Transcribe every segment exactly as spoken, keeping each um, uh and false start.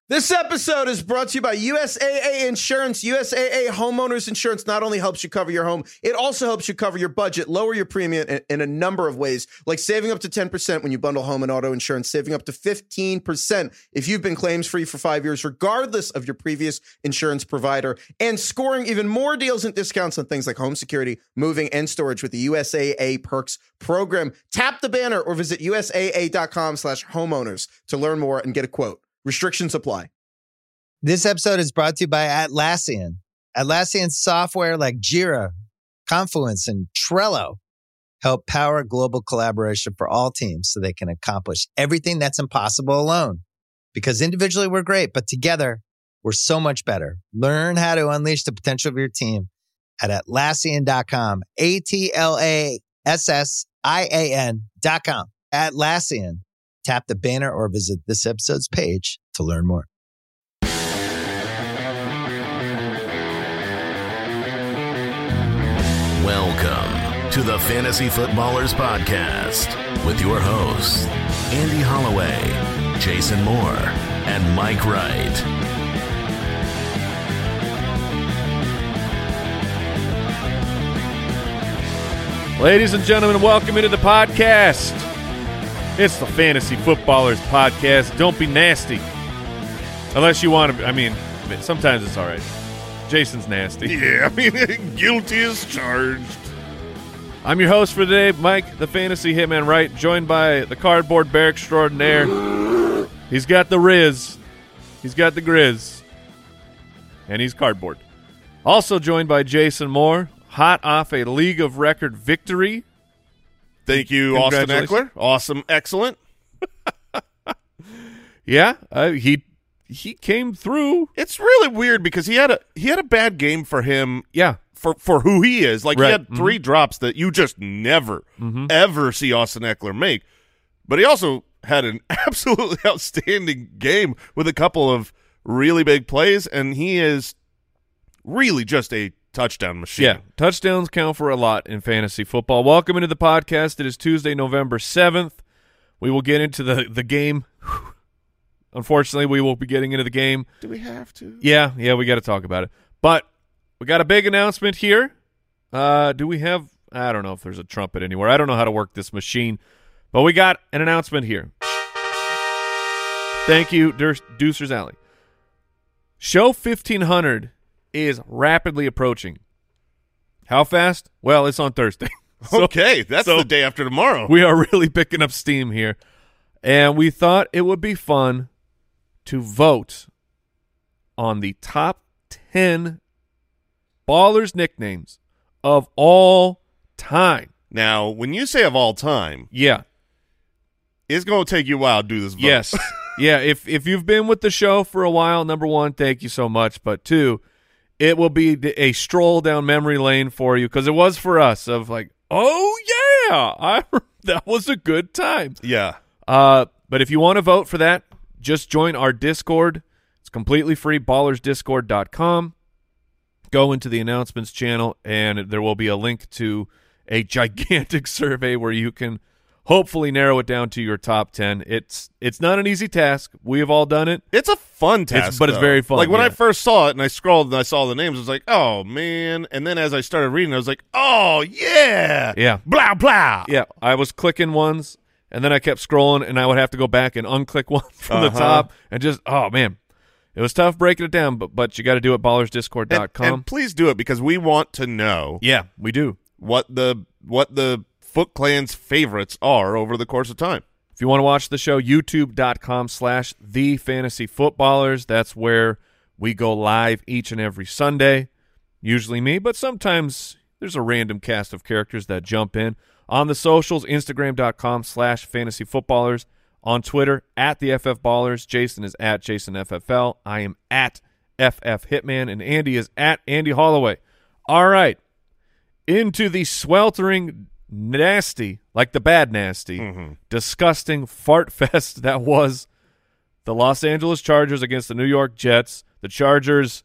This episode is brought to you by U S A A Insurance. U S A A Homeowners Insurance not only helps you cover your home, it also helps you cover your budget, lower your premium in, in a number of ways, like saving up to ten percent when you bundle home and auto insurance, saving up to fifteen percent if you've been claims-free for five years, regardless of your previous insurance provider, and scoring even more deals and discounts on things like home security, moving, and storage with the U S A A Perks program. Tap the banner or visit usaa.com slash homeowners to learn more and get a quote. Restrictions apply. This episode is brought to you by Atlassian. Atlassian software like Jira, Confluence, and Trello help power global collaboration for all teams so they can accomplish everything that's impossible alone. Because individually we're great, but together we're so much better. Learn how to unleash the potential of your team at Atlassian dot com. A T L A S S I A N dot com. Atlassian. Tap the banner or visit this episode's page to learn more. Welcome to the Fantasy Footballers Podcast with your hosts, Andy Holloway, Jason Moore, and Mike Wright. Ladies and gentlemen, welcome into the podcast. It's the Fantasy Footballers Podcast. Don't be nasty. Unless you want to, I mean, sometimes it's all right. Jason's nasty. Yeah, I mean, guilty as charged. I'm your host for today, Mike, the Fantasy Hitman Wright, joined by the Cardboard Bear Extraordinaire. He's got the Riz. He's got the Grizz. And he's cardboard. Also joined by Jason Moore, hot off a League of Record victory. Thank you, Austin Eckler. Awesome, excellent. Yeah, uh, he he came through. It's really weird because he had a he had a bad game for him. Yeah, for for who he is. Like right. he had three mm-hmm. drops that you just never mm-hmm. ever see Austin Eckler make. But he also had an absolutely outstanding game with a couple of really big plays, and he is really just a touchdown machine. Yeah, touchdowns count for a lot in fantasy football. Welcome into the podcast. It is Tuesday, November seventh. We will get into the, the game. Unfortunately, we will be getting into the game. Do we have to? Yeah, yeah, we got to talk about it. But we got a big announcement here. Uh, do we have – I don't know if there's a trumpet anywhere. I don't know how to work this machine. But we got an announcement here. Thank you, Deucer's Alley. Show fifteen hundred is rapidly approaching. How fast? Well, it's on Thursday. so, okay, that's so the day after tomorrow. We are really picking up steam here. And we thought it would be fun to vote on the top ten ballers nicknames of all time. Now, when you say of all time, yeah, it's going to take you a while to do this vote. Yes. yeah, if if you've been with the show for a while, number one, thank you so much. But two, it will be a stroll down memory lane for you because it was for us of like, oh, yeah, I that was a good time. Yeah. Uh, but if you want to vote for that, just join our Discord. It's completely free, ballers discord dot com. Go into the announcements channel, and there will be a link to a gigantic survey where you can hopefully narrow it down to your top ten. It's it's not an easy task. We have all done it. It's a fun task, it's, but though. It's very fun. Like when yeah. I first saw it and I scrolled and I saw the names, I was like, oh, man. And then as I started reading, I was like, oh, yeah. Yeah. Blah, blah. Yeah, I was clicking ones, and then I kept scrolling, and I would have to go back and unclick one from uh-huh. the top and just, oh, man. It was tough breaking it down, but but you got to do it, ballers discord dot com. And, and please do it because we want to know. Yeah, we do. What the what the Foot Clan's favorites are over the course of time. If you want to watch the show, youtube dot com slash the fantasy footballers. That's where we go live each and every Sunday. Usually me, but sometimes there's a random cast of characters that jump in. On the socials, instagram dot com slash fantasy footballers. On Twitter, at the F F Ballers. Jason is at Jason F F L. I am at F F Hitman, and Andy is at Andy Holloway. All right. Into the sweltering, nasty, like the bad nasty, mm-hmm. disgusting fart fest that was the Los Angeles Chargers against the New York Jets. The Chargers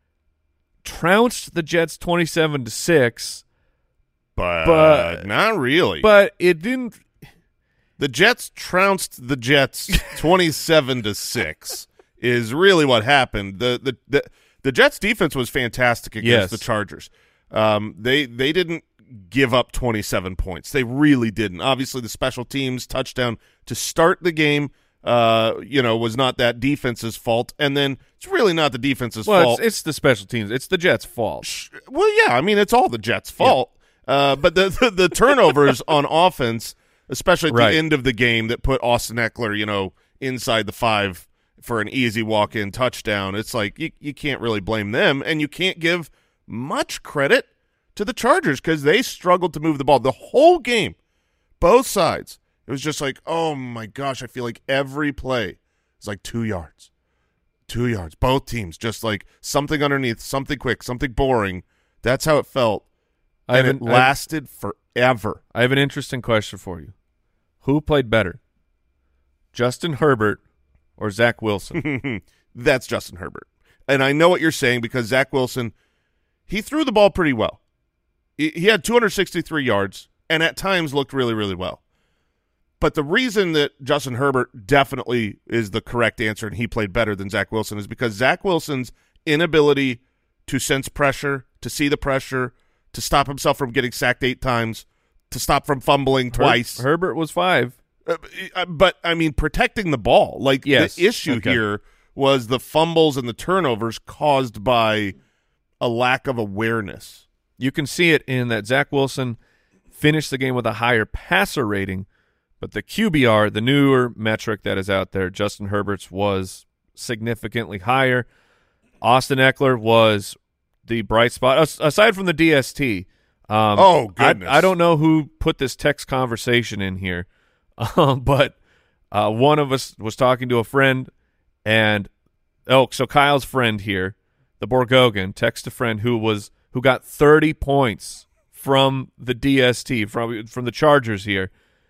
trounced the Jets twenty-seven to six. But, but not really. But it didn't – The Jets trounced the Jets twenty-seven to six is really what happened. The the the, the Jets defense was fantastic against Yes. the Chargers. Um, they they didn't give up twenty-seven points. They really didn't. Obviously, the special teams touchdown to start the game, uh, you know, was not that defense's fault, and then it's really not the defense's Well, fault. it's, it's the special teams. It's the Jets' fault. Well, yeah, I mean, it's all the Jets' fault. Uh, but the, the the turnovers on offense, especially at Right. the end of the game, that put Austin Eckler, you know, inside the five for an easy walk-in touchdown. It's like you you can't really blame them, and you can't give much credit to the Chargers because they struggled to move the ball the whole game, both sides. It was just like, oh my gosh, I feel like every play is like two yards, two yards. Both teams just like something underneath, something quick, something boring. That's how it felt. I And have it an- lasted forever. I have an interesting question for you. Who played better, Justin Herbert or Zach Wilson? That's Justin Herbert. And I know what you're saying because Zach Wilson, he threw the ball pretty well. He, he had two hundred sixty-three yards and at times looked really, really well. But the reason that Justin Herbert definitely is the correct answer and he played better than Zach Wilson is because Zach Wilson's inability to sense pressure, to see the pressure, to stop himself from getting sacked eight times, to stop from fumbling Her- twice. Herbert was five. Uh, but, I mean, protecting the ball. Like, Yes. the issue Okay. here was the fumbles and the turnovers caused by a lack of awareness. You can see it in that Zach Wilson finished the game with a higher passer rating, but the Q B R, the newer metric that is out there, Justin Herbert's was significantly higher. Austin Eckler was the bright spot, As- aside from the D S T. Um, Oh, goodness. I, I don't know who put this text conversation in here, um, but uh, one of us was talking to a friend, and oh, so Kyle's friend here, the Borgogan, text a friend who was who got thirty points from the D S T, from from the Chargers here.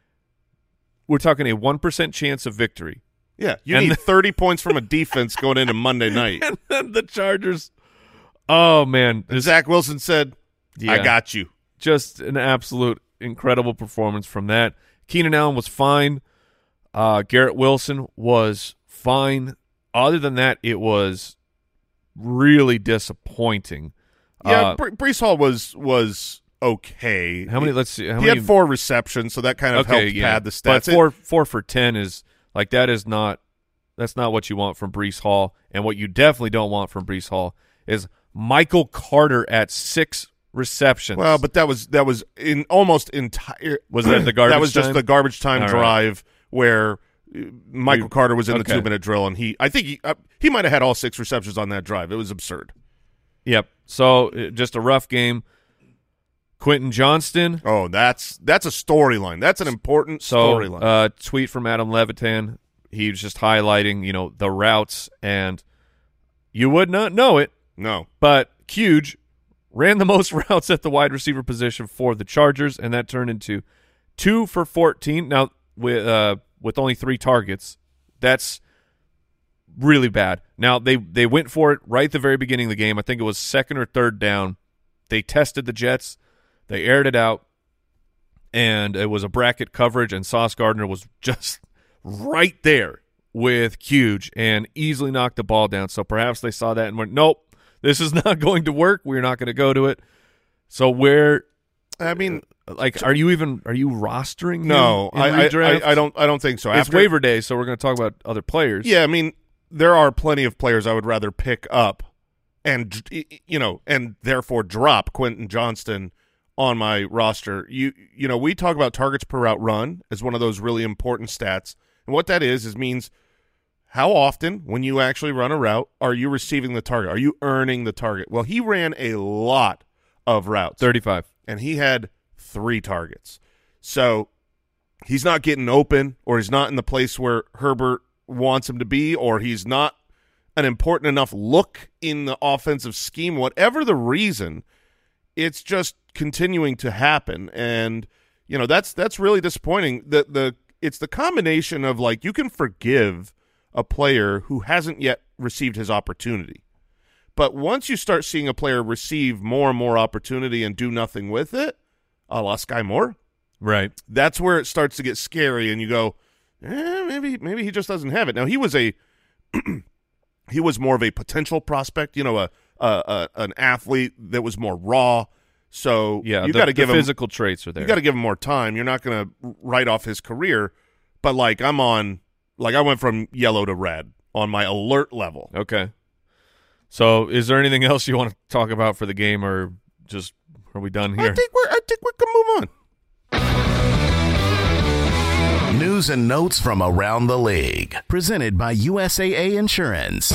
We're talking a one percent chance of victory. Yeah, you And need the- thirty points from a defense going into Monday night. And then the Chargers, oh, man. And Zach Wilson said, I Yeah. got you. Just an absolute incredible performance from that. Keenan Allen was fine. Uh, Garrett Wilson was fine. Other than that, it was really disappointing. Yeah, Uh, Bre- Brees Hall was was okay. how many? Let's see. How he many? had four receptions, so that kind of okay, helped yeah. pad the stats. But four four for ten is like that is not that's not what you want from Brees Hall, and what you definitely don't want from Brees Hall is Michael Carter at six receptions. Well, but that was that was in almost entire. Was that the garbage That was just time? the garbage time All right. drive where uh, Michael We- Carter was in the okay. two minute drill, and he I think he uh, he might have had all six receptions on that drive. It was absurd. Yep. So uh, just a rough game. Quentin Johnston. Oh, that's that's a storyline. That's an important So storyline. uh, tweet from Adam Levitan. He was just highlighting, you know, the routes, and you would not know it, no, but Huge ran the most routes at the wide receiver position for the Chargers, and that turned into two for fourteen. Now with uh, with only three targets, that's really bad. Now they they went for it right at the very beginning of the game. I think it was second or third down. They tested the Jets. They aired it out, and it was a bracket coverage, and Sauce Gardner was just right there with Huge and easily knocked the ball down. So perhaps they saw that and went, nope, this is not going to work. We're not going to go to it. So where, I mean, like, are you even are you rostering him no, in I, I, redraft? I I don't I don't think so. It's After- waiver day, so we're going to talk about other players. Yeah, I mean, there are plenty of players I would rather pick up and, you know, and therefore drop Quentin Johnston on my roster. You you know, we talk about targets per route run as one of those really important stats. And what that is is means how often when you actually run a route are you receiving the target? Are you earning the target? Well, he ran a lot of routes. thirty-five. And he had three targets. So he's not getting open, or he's not in the place where Herbert wants him to be, or he's not an important enough look in the offensive scheme. Whatever the reason, it's just continuing to happen. And, you know, that's that's really disappointing. The the it's the combination of, like, you can forgive a player who hasn't yet received his opportunity. But once you start seeing a player receive more and more opportunity and do nothing with it, a la Sky Moore, Right. that's where it starts to get scary, and you go, eh, maybe maybe he just doesn't have it. Now, he was a he was more of a potential prospect, you know, a, a, a an athlete that was more raw. So yeah, you the, got to give the him physical traits are there. You got to give him more time. You're not going to write off his career, but like I'm on, like I went from yellow to red on my alert level. Okay. So, is there anything else you want to talk about for the game, or just are we done here? I think we're. I think we can move on. News and notes from around the league, presented by U S A A Insurance.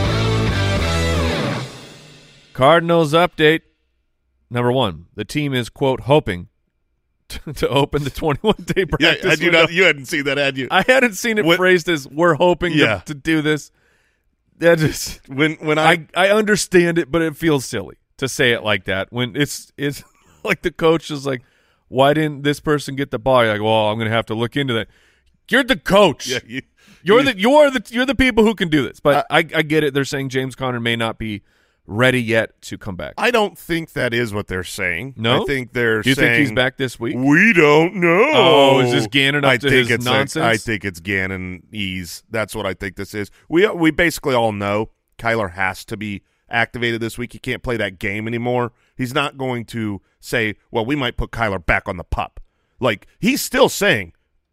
Cardinals update. Number one, the team is, quote, hoping to, to open the twenty-one day practice Yeah, had you, window. not, you hadn't seen that, had you? I hadn't seen it When- phrased as we're hoping Yeah. to, to do this. That just When when I, I, I understand it, but it feels silly to say it like that. When it's it's like the coach is like, why didn't this person get the ball? You're like, well, I'm going to have to look into that. You're the coach. yeah, you, You're you- the you're the you're the people who can do this. But I, I get it. They're saying James Conner may not be ready yet to come back. I don't think that is what they're saying. No? I think they're Do you saying think he's back this week? We don't know. Oh, is this Gannon up I to think his it's a- nonsense? I think it's Gannon ease. That's what I think this is. We we basically all know Kyler has to be activated this week. He can't play that game anymore. He's not going to say, well, we might put Kyler back on the pup. Like, he's still saying,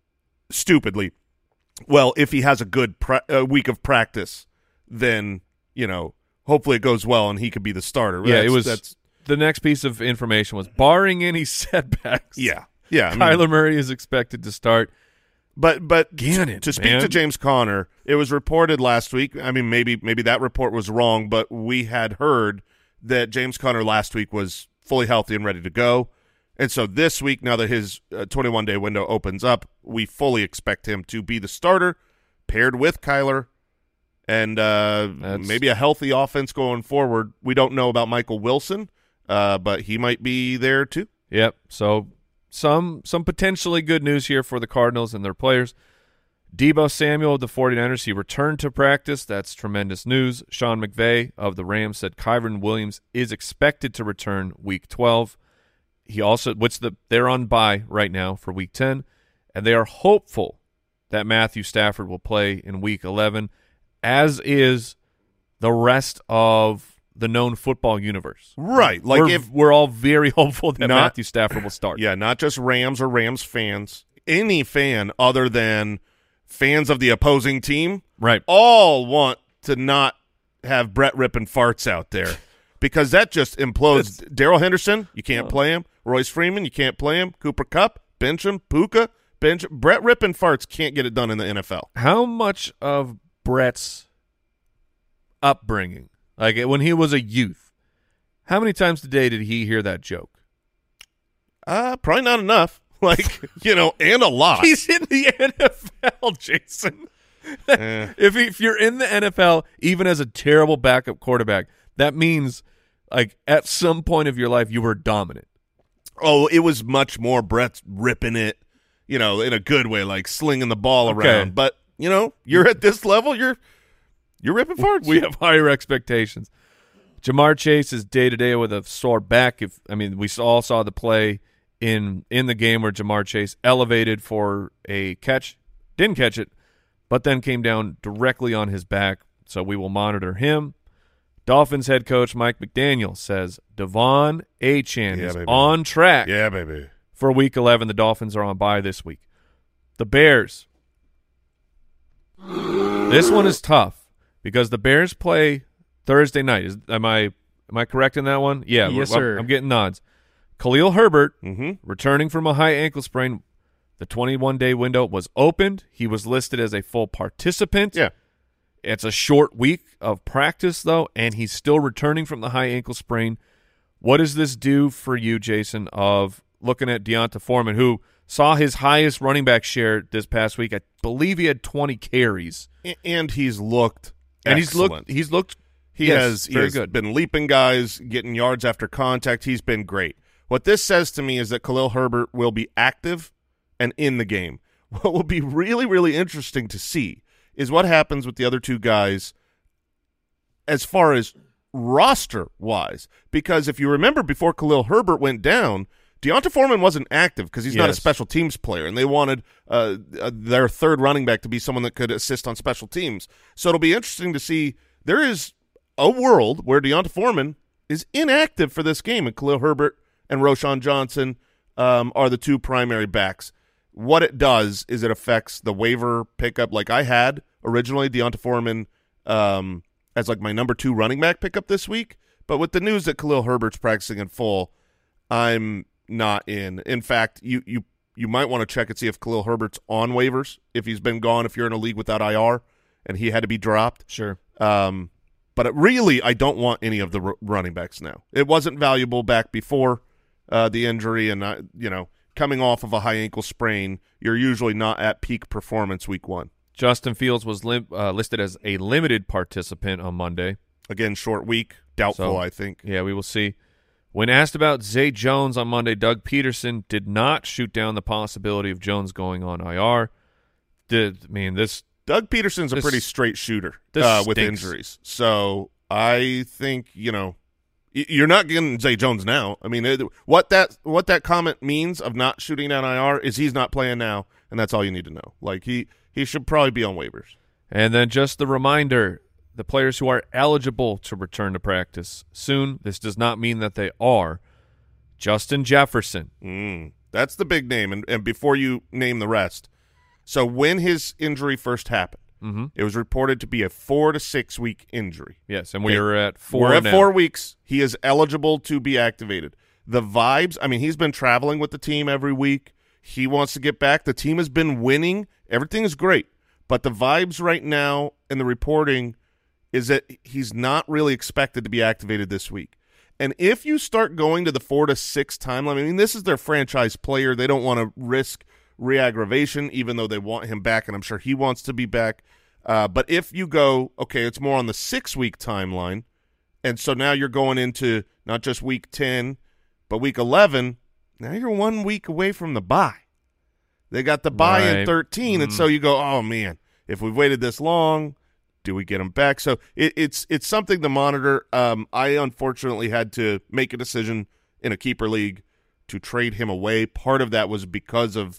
stupidly, well, if he has a good pra- uh, week of practice, then, you know, hopefully it goes well and he could be the starter. Yeah, That's- it was. That's, The next piece of information was, barring any setbacks, yeah. Yeah. I mean, Kyler Murray is expected to start. But but Gannon, to speak man. to James Conner, it was reported last week. I mean, maybe maybe that report was wrong, but we had heard that James Conner last week was fully healthy and ready to go. And so this week, now that his uh, twenty-one day window opens up, we fully expect him to be the starter, paired with Kyler, and uh, That's- maybe a healthy offense going forward. We don't know about Michael Wilson, uh, but he might be there too. Yep. So some some potentially good news here for the Cardinals and their players. Deebo Samuel of the 49ers, he returned to practice. That's tremendous news. Sean McVay of the Rams said Kyren Williams is expected to return week twelve. He also, what's the, they're on bye right now for week ten, and they are hopeful that Matthew Stafford will play in week eleven, as is the rest of the known football universe. Right. Like we're, if we're all very hopeful that Not- Matthew Stafford will start. Yeah, not just Rams or Rams fans. Any fan other than fans of the opposing team, Right. all want to not have Brett ripping farts out there because that just implodes. Darrell Henderson, you can't play him. Royce Freeman, you can't play him. Cooper Kupp, bench him. Puka, bench him. Brett ripping farts can't get it done in the N F L. How much of Brett's upbringing, like when he was a youth, how many times a day did he hear that joke? Uh, probably not enough. Like, you know, and a lot. He's in the N F L, Jason. Eh. If, if you're in the N F L, even as a terrible backup quarterback, that means like at some point of your life you were dominant. Oh, it was much more Brett's ripping it, you know, in a good way, like slinging the ball Okay. around. But, you know, you're at this level, you're you're ripping farts. We have higher expectations. Jamar Chase is day to day with a sore back. If I mean, we all saw the play in in the game where Jamar Chase elevated for a catch, didn't catch it, but then came down directly on his back. So we will monitor him. Dolphins head coach Mike McDaniel says Devon Achane Yeah, is baby. on track Yeah, baby. for week eleven. The Dolphins are on bye this week. The Bears. This one is tough because the Bears play Thursday night. Is am I am I correct in that one? Yeah, Yes, we're- sir. I'm getting nods. Khalil Herbert Mm-hmm. returning from a high ankle sprain. The twenty-one day window was opened. He was listed as a full participant. Yeah. It's a short week of practice, though, and he's still returning from the high ankle sprain. What does this do for you, Jason, of looking at Deonta Foreman, who saw his highest running back share this past week? I believe he had twenty carries. A- And he's looked And he's excellent. looked he's looked He yes, has, he very has good. been leaping guys, getting yards after contact. He's been great. What this says to me is that Khalil Herbert will be active and in the game. What will be really, really interesting to see is what happens with the other two guys as far as roster-wise. Because if you remember before Khalil Herbert went down, Deonta Foreman wasn't active because he's not a Yes. special teams player, and they wanted uh, uh, their third running back to be someone that could assist on special teams. So it'll be interesting to see there is a world where Deonta Foreman is inactive for this game, and Khalil Herbert and Roschon Johnson um, are the two primary backs. What it does is it affects the waiver pickup. Like I had originally Deonta Foreman um, as like my number two running back pickup this week, but with the news that Khalil Herbert's practicing in full, I'm not in. In fact, you you you might want to check and see if Khalil Herbert's on waivers, if he's been gone, if you're in a league without I R and he had to be dropped. Sure. Um, but it really, I don't want any of the r- running backs now. It wasn't valuable back before uh, the injury, and I, you know, coming off of a high ankle sprain, you're usually not at peak performance week one. Justin Fields was lim- uh, listed as a limited participant on Monday. Again, short week, doubtful, So, I think. Yeah, we will see. When asked about Zay Jones on Monday, Doug Peterson did not shoot down the possibility of Jones going on I R. Did I mean this? Doug Peterson's a This- pretty straight shooter this uh, with stinks. injuries. So I think, you know, y- you're not getting Zay Jones now. I mean, it, what that what that comment means of not shooting down I R is he's not playing now, and that's all you need to know. Like, he, he should probably be on waivers. And then just the reminder, the players who are eligible to return to practice soon, this does not mean that they are. Justin Jefferson. Mm, that's the big name. And, and before you name the rest, so when his injury first happened, Mm-hmm. it was reported to be a four to six week injury. Yes, and we Okay. are at four We're at now. four weeks. He is eligible to be activated. The vibes, I mean, he's been traveling with the team every week. He wants to get back. The team has been winning. Everything is great. But the vibes right now and the reporting is that he's not really expected to be activated this week. And if you start going to the four to six timeline, I mean, this is their franchise player. They don't want to risk re-aggravation, even though they want him back, and I'm sure he wants to be back. Uh, but if you go, okay, it's more on the six-week timeline, and so now you're going into not just week ten, but week eleven, now you're one week away from the bye. They got the bye in Right. thirteen, Mm. and so you go, oh, man, if we've waited this long, do we get him back? So it, it's it's something to monitor. Um, I unfortunately had to make a decision in a keeper league to trade him away. Part of that was because of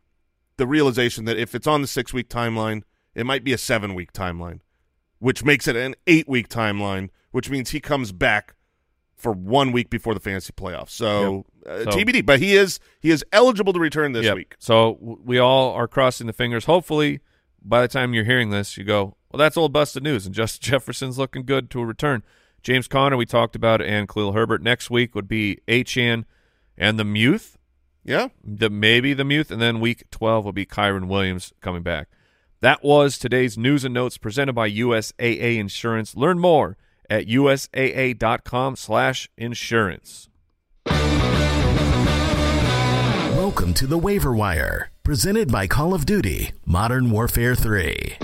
the realization that if it's on the six-week timeline, it might be a seven-week timeline, which makes it an eight-week timeline, which means he comes back for one week before the fantasy playoffs. So, Yep. uh, So- T B D, but he is he is eligible to return this Yep. week. So w- we all are crossing the fingers. Hopefully, by the time you're hearing this, you go, well, that's old busted news, and Justin Jefferson's looking good to a return. James Conner, we talked about, and Khalil Herbert. Next week would be Achane and the Muth, Yeah, the maybe the Muth, and then week twelve will be Kyron Williams coming back. That was today's news and notes presented by U S A A Insurance. Learn more at U S A A dot com slash insurance. Welcome to the Waiver Wire, presented by Call of Duty Modern Warfare three.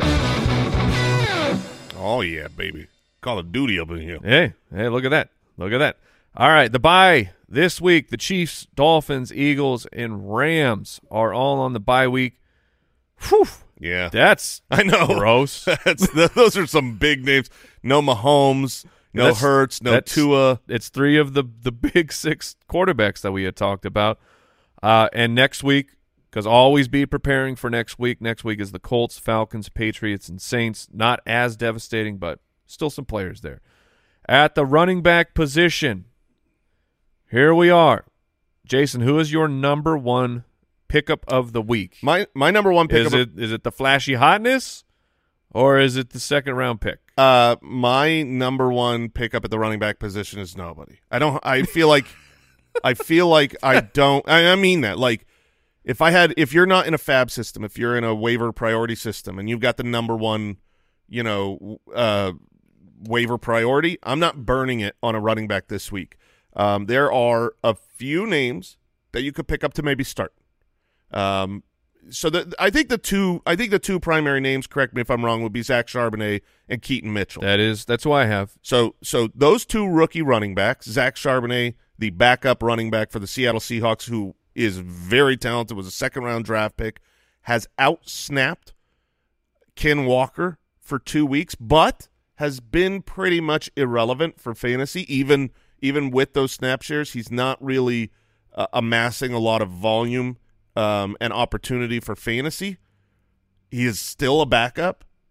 oh yeah, baby, Call of Duty up in here. Hey, hey, look at that. Look at that. All right, the bye this week, the Chiefs, Dolphins, Eagles, and Rams are all on the bye week. Whew, Yeah, that's I know. gross. That's those are some big names. No Mahomes, no That's- Hurts, no that's- Tua. It's three of the, the big six quarterbacks that we had talked about. Uh, and next week, because always be preparing for next week. Next week is the Colts, Falcons, Patriots, and Saints. Not as devastating, but still some players there. At the running back position, here we are. Jason, who is your number one pickup of the week? My my number one pick Is of it is it the flashy hotness, or is it the second round pick? Uh, my number one pickup at the running back position is nobody. I don't. I feel like, I feel like I don't. I, I mean that. Like, if I had, if you're not in a fab system, if you're in a waiver priority system, and you've got the number one, you know, uh, waiver priority, I'm not burning it on a running back this week. Um, there are a few names that you could pick up to maybe start. Um, so the, I think the two, I think the two primary names, correct me if I'm wrong, would be Zach Charbonnet and Keaton Mitchell. That is that's who I have. So, so those two rookie running backs, Zach Charbonnet, the backup running back for the Seattle Seahawks, who is very talented, was a second round draft pick, has outsnapped Ken Walker for two weeks, but has been pretty much irrelevant for fantasy, even even with those snap shares. He's not really uh, amassing a lot of volume um, and opportunity for fantasy. He is still a backup,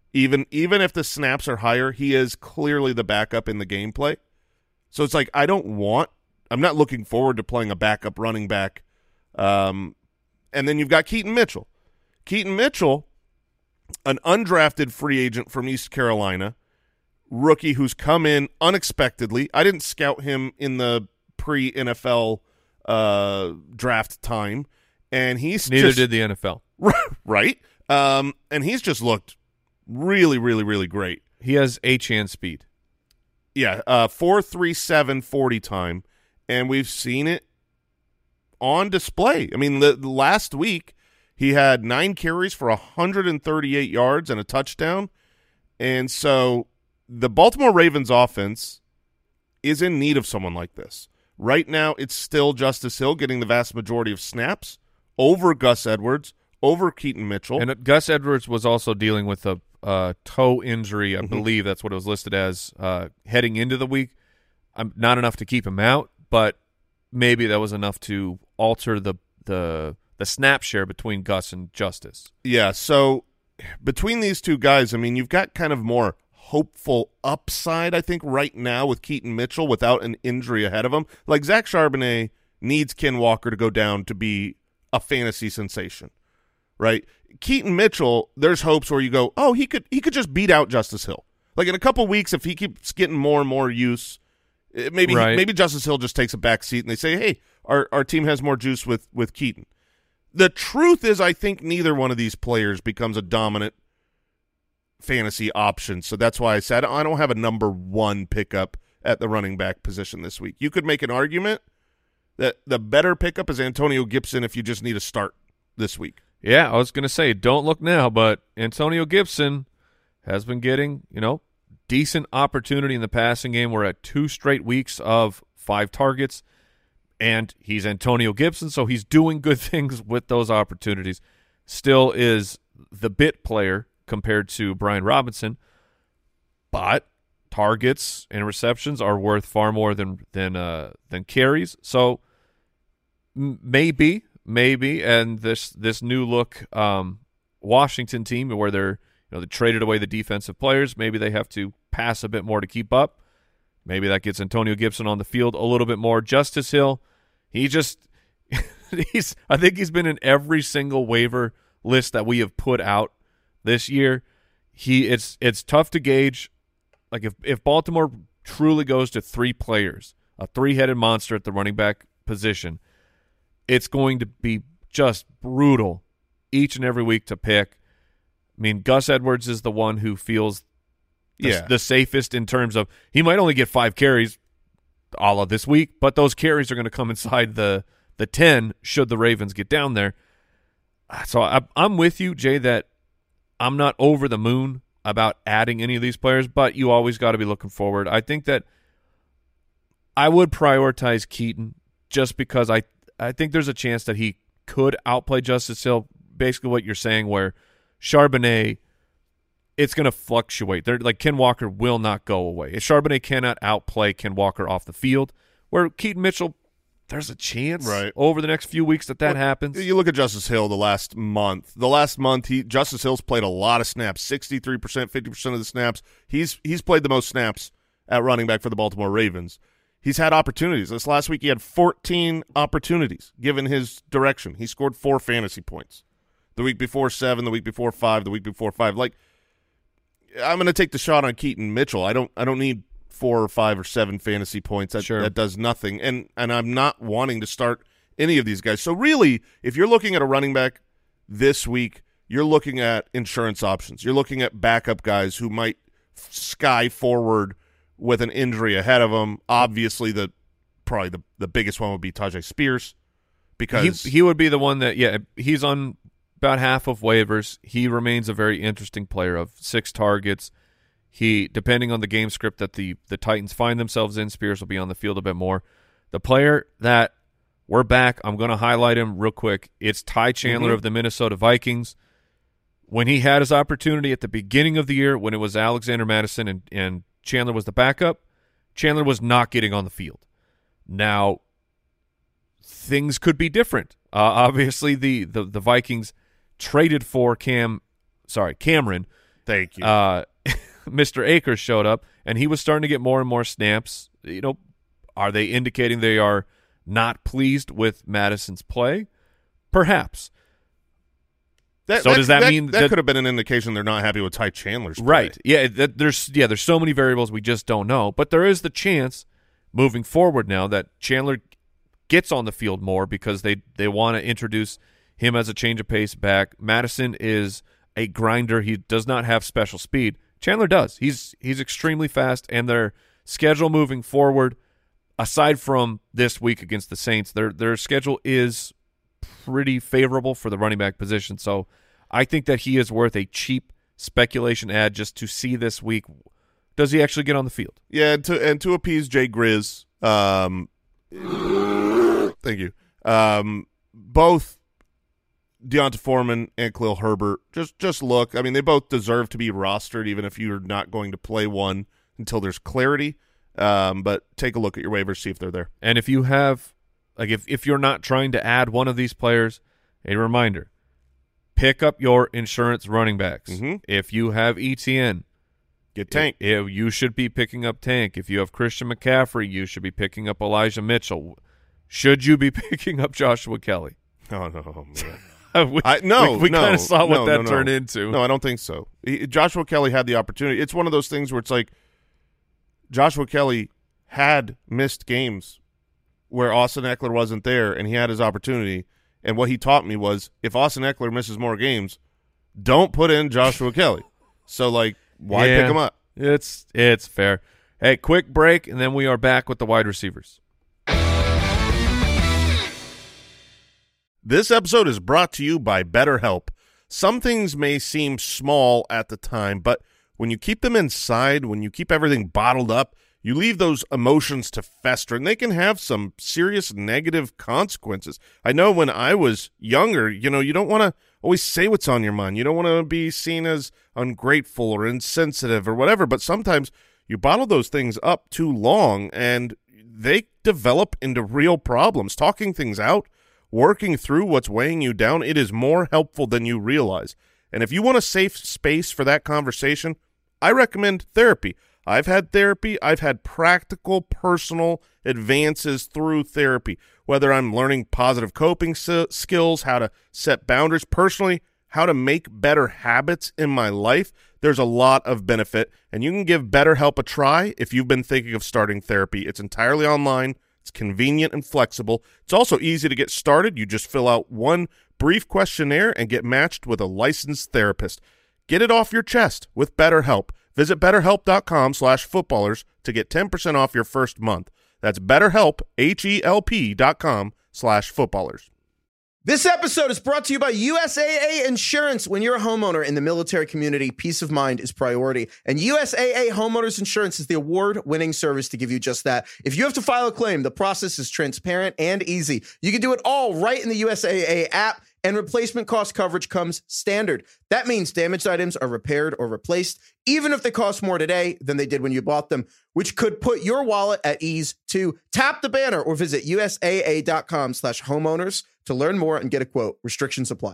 Even even if the snaps are higher, he is clearly the backup in the gameplay. So it's like I don't want – I'm not looking forward to playing a backup running back. Um, and then you've got Keaton Mitchell. Keaton Mitchell, an undrafted free agent from East Carolina, rookie who's come in unexpectedly. I didn't scout him in the pre-N F L uh, draft time. And he's Neither just, did the N F L. Right? Um, and he's just looked really, really, really great. He has H-hand speed. Yeah, uh, four three seven forty time, and we've seen it on display. I mean, the, the last week he had nine carries for one hundred thirty-eight yards and a touchdown, and so the Baltimore Ravens offense is in need of someone like this. Right now, it's still Justice Hill getting the vast majority of snaps over Gus Edwards, over Keaton Mitchell. And Gus Edwards was also dealing with a uh, toe injury. I mm-hmm. believe that's what it was listed as uh, heading into the week. Um, not enough to keep him out, but maybe that was enough to alter the the the snap share between Gus and Justice. Yeah, so between these two guys, I mean, you've got kind of more hopeful upside, I think, right now with Keaton Mitchell without an injury ahead of him. Like Zach Charbonnet needs Ken Walker to go down to be a fantasy sensation, right? Keaton Mitchell, there's hopes where you go, oh, he could he could just beat out Justice Hill. Like in a couple weeks, if he keeps getting more and more use, maybe right. maybe Justice Hill just takes a back seat and they say, hey, our our team has more juice with with Keaton. The truth is, I think neither one of these players becomes a dominant fantasy option. So that's why I said I don't have a number one pickup at the running back position this week. You could make an argument that the better pickup is Antonio Gibson if you just need a start this week. Yeah, I was going to say, don't look now, but Antonio Gibson has been getting, you know, decent opportunity in the passing game. We're at two straight weeks of five targets, and he's Antonio Gibson, so he's doing good things with those opportunities. Still is the bit player compared to Brian Robinson, but targets and receptions are worth far more than than uh, than carries. So m- maybe, maybe, and this this new look um, Washington team where they're you know they traded away the defensive players, maybe they have to pass a bit more to keep up. Maybe that gets Antonio Gibson on the field a little bit more. Justice Hill, he just he's I think he's been in every single waiver list that we have put out this year. He it's it's tough to gauge. Like if, if Baltimore truly goes to three players, a three-headed monster at the running back position, it's going to be just brutal each and every week to pick. I mean, Gus Edwards is the one who feels the, yeah. the safest in terms of he might only get five carries a la this week, but those carries are going to come inside the, the ten should the Ravens get down there. So I, I'm with you, Jay, that I'm not over the moon about adding any of these players, but you always got to be looking forward. I think that I would prioritize Keaton just because I, I think there's a chance that he could outplay Justice Hill, basically what you're saying, where Charbonnet, it's going to fluctuate. They're, like Ken Walker will not go away. Charbonnet cannot outplay Ken Walker off the field, where Keaton Mitchell, there's a chance right. over the next few weeks that that well, happens. You look at Justice Hill the last month. The last month, he Justice Hill's played a lot of snaps, sixty-three percent, fifty percent of the snaps. He's he's played the most snaps at running back for the Baltimore Ravens. He's had opportunities. This last week he had fourteen opportunities given his direction. He scored four fantasy points. The week before, seven. The week before, five. The week before, five. Like, I'm going to take the shot on Keaton Mitchell. I don't I don't need four or five or seven fantasy points. That, sure. that does nothing. And and I'm not wanting to start any of these guys. So really, if you're looking at a running back this week, you're looking at insurance options. You're looking at backup guys who might sky forward with an injury ahead of them. Obviously, the probably the, the biggest one would be Tyjae Spears because he, he would be the one that, yeah, he's on about half of waivers. He remains a very interesting player of six targets. He, depending on the game script that the, the Titans find themselves in, Spears will be on the field a bit more. The player that we're back, I'm going to highlight him real quick. It's Ty Chandler mm-hmm. of the Minnesota Vikings. When he had his opportunity at the beginning of the year, when it was Alexander Madison and, and Chandler was the backup, Chandler was not getting on the field. Now, things could be different. Uh, obviously, the, the, the Vikings traded for Cam, sorry, Cameron. Thank you. Uh, Mister Akers showed up, and he was starting to get more and more snaps. You know, are they indicating they are not pleased with Madison's play? Perhaps. That, so that, does that, that mean that, that, could have been an indication they're not happy with Ty Chandler's play? Right. Yeah, that, there's yeah, there's so many variables we just don't know, but there is the chance moving forward now that Chandler gets on the field more because they they want to introduce him as a change of pace back. Madison is a grinder. He does not have special speed. Chandler does. He's he's extremely fast, and their schedule moving forward, aside from this week against the Saints, their their schedule is pretty favorable for the running back position. So I think that he is worth a cheap speculation ad just to see this week. Does he actually get on the field? Yeah, and to, and to appease Jay Grizz, um, thank you. Um, both Deonta Foreman and Khalil Herbert, just just look. I mean, they both deserve to be rostered, even if you're not going to play one until there's clarity. Um, but take a look at your waivers, see if they're there. And if you have, like, if, if you're not trying to add one of these players, a reminder, pick up your insurance running backs. Mm-hmm. If you have E T N, get Tank. If, if you should be picking up Tank. If you have Christian McCaffrey, you should be picking up Elijah Mitchell. Should you be picking up Joshua Kelly? Oh, no, man. we, I, no, we, we no, kind of saw what no, that no, no. turned into. No, I don't think so. He, Joshua Kelly had the opportunity. It's one of those things where it's like Joshua Kelly had missed games where Austin Eckler wasn't there, and he had his opportunity. And what he taught me was if Austin Eckler misses more games, don't put in Joshua Kelly. So, like, why yeah, pick him up? It's it's fair. Hey, quick break, and then we are back with the wide receivers. This episode is brought to you by BetterHelp. Some things may seem small at the time, but when you keep them inside, when you keep everything bottled up, you leave those emotions to fester, and they can have some serious negative consequences. I know when I was younger, you know, you don't want to always say what's on your mind. You don't want to be seen as ungrateful or insensitive or whatever, but sometimes you bottle those things up too long, and they develop into real problems. Talking things out, working through what's weighing you down, it is more helpful than you realize. And if you want a safe space for that conversation, I recommend therapy. I've had therapy. I've had practical, personal advances through therapy, whether I'm learning positive coping s- skills, how to set boundaries personally, how to make better habits in my life. There's a lot of benefit, and you can give BetterHelp a try if you've been thinking of starting therapy. It's entirely online. It's convenient and flexible. It's also easy to get started. You just fill out one brief questionnaire and get matched with a licensed therapist. Get it off your chest with BetterHelp. Visit BetterHelp.com slash footballers to get ten percent off your first month. That's BetterHelp, H-E-L-P dot com slash footballers. This episode is brought to you by U S A A Insurance. When you're a homeowner in the military community, peace of mind is priority. And U S A A Homeowners Insurance is the award-winning service to give you just that. If you have to file a claim, the process is transparent and easy. You can do it all right in the U S A A app, and replacement cost coverage comes standard. That means damaged items are repaired or replaced, even if they cost more today than they did when you bought them, which could put your wallet at ease too. Tap the banner or visit USAA.com slash homeowners to learn more and get a quote. Restrictions apply.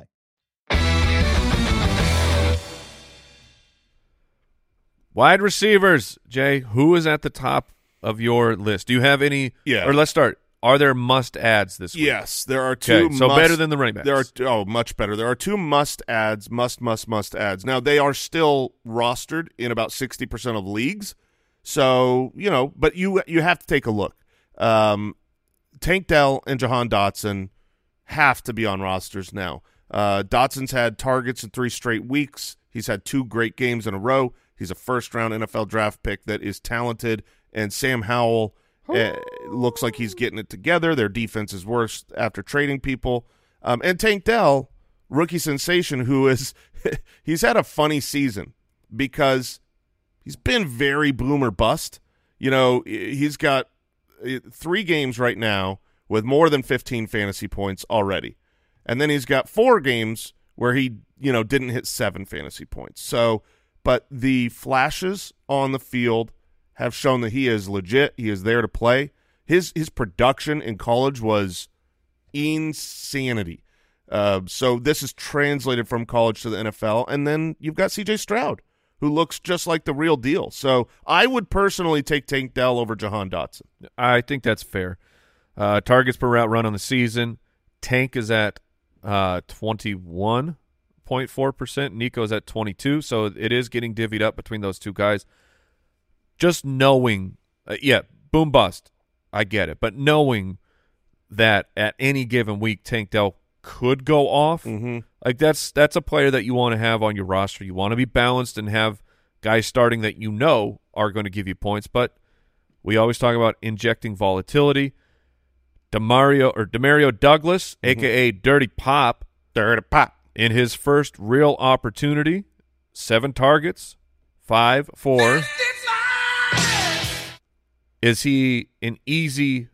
Wide receivers, Jay, who is at the top of your list? Do you have any? Yeah. Or let's start. Are there must-adds this week? Yes, there are two. Okay, so must, better than the running backs. There are oh, much better. There are two must-adds, must, must, must-adds. Now, they are still rostered in about sixty percent of leagues. So, you know, but you you have to take a look. Um, Tank Dell and Jahan Dotson have to be on rosters now. Uh, Dotson's had targets in three straight weeks. He's had two great games in a row. He's a first-round N F L draft pick that is talented, and Sam Howell uh, looks like he's getting it together. Their defense is worse after trading people. Um, and Tank Dell, rookie sensation, who is he's had a funny season because he's been very boom or bust. You know, he's got three games right now with more than fifteen fantasy points already. And then he's got four games where he, you know, didn't hit seven fantasy points. So, but the flashes on the field have shown that he is legit. He is there to play. His his production in college was insanity. Uh, so this is translated from college to the N F L. And then you've got C J Stroud, who looks just like the real deal. So I would personally take Tank Dell over Jahan Dotson. I think that's fair. Uh, targets per route run on the season, Tank is at uh, twenty-one point four percent. Nico's at twenty-two, so it is getting divvied up between those two guys. Just knowing, uh, yeah, boom bust, I get it. But knowing that at any given week Tank Dell could go off, mm-hmm. like that's that's a player that you want to have on your roster. You want to be balanced and have guys starting that you know are going to give you points. But we always talk about injecting volatility. Demario or Demario Douglas, mm-hmm. aka Dirty Pop, Dirty Pop, in his first real opportunity, seven targets, five, four. Is he an easy?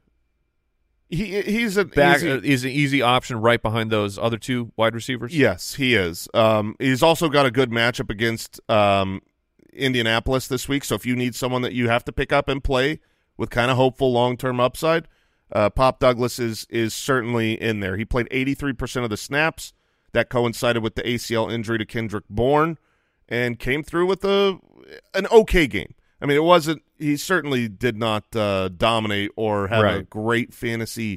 He he's an back. easy, Uh, is an easy option right behind those other two wide receivers. Yes, he is. Um, he's also got a good matchup against um, Indianapolis this week. So if you need someone that you have to pick up and play with kind of hopeful long term upside, uh, Pop Douglas is is certainly in there. He played eighty-three percent of the snaps. That coincided with the A C L injury to Kendrick Bourne, and came through with a an okay game. I mean, it wasn't – he certainly did not uh, dominate or have right. a great fantasy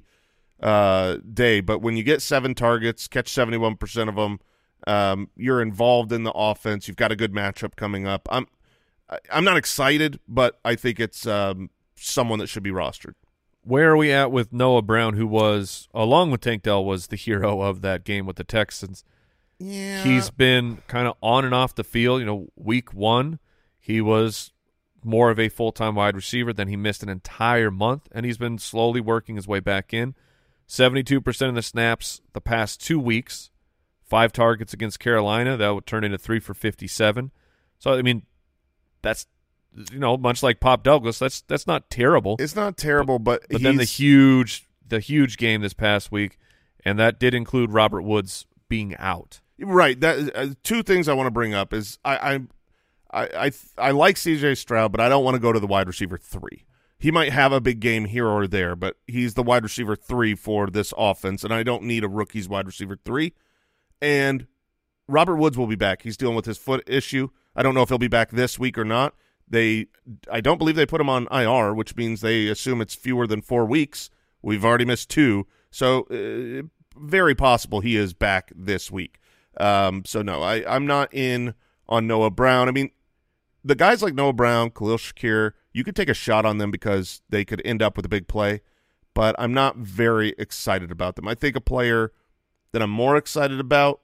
uh, day. But when you get seven targets, catch seventy-one percent of them, um, you're involved in the offense. You've got a good matchup coming up. I'm I'm not excited, but I think it's um, someone that should be rostered. Where are we at with Noah Brown, who was, along with Tank Dell, was the hero of that game with the Texans? Yeah. He's been kind of on and off the field. You know, week one, he was – more of a full-time wide receiver. Then he missed an entire month, and he's been slowly working his way back in. seventy-two percent of the snaps the past two weeks, five targets against Carolina. That would turn into three for fifty-seven. So, I mean, that's, you know, much like Pop Douglas, that's that's not terrible. It's not terrible, but But, but then the huge the huge game this past week, and that did include Robert Woods being out. Right. That uh, two things I want to bring up is I, I – I I, I like C J Stroud, but I don't want to go to the wide receiver three. He might have a big game here or there, but he's the wide receiver three for this offense, and I don't need a rookie's wide receiver three. And Robert Woods will be back. He's dealing with his foot issue. I don't know if he'll be back this week or not. They, I don't believe they put him on I R, which means they assume it's fewer than four weeks. We've already missed two, so uh, very possible he is back this week. Um, so no, I, I'm not in on Noah Brown. I mean, the guys like Noah Brown, Khalil Shakir, you could take a shot on them because they could end up with a big play, but I'm not very excited about them. I think a player that I'm more excited about,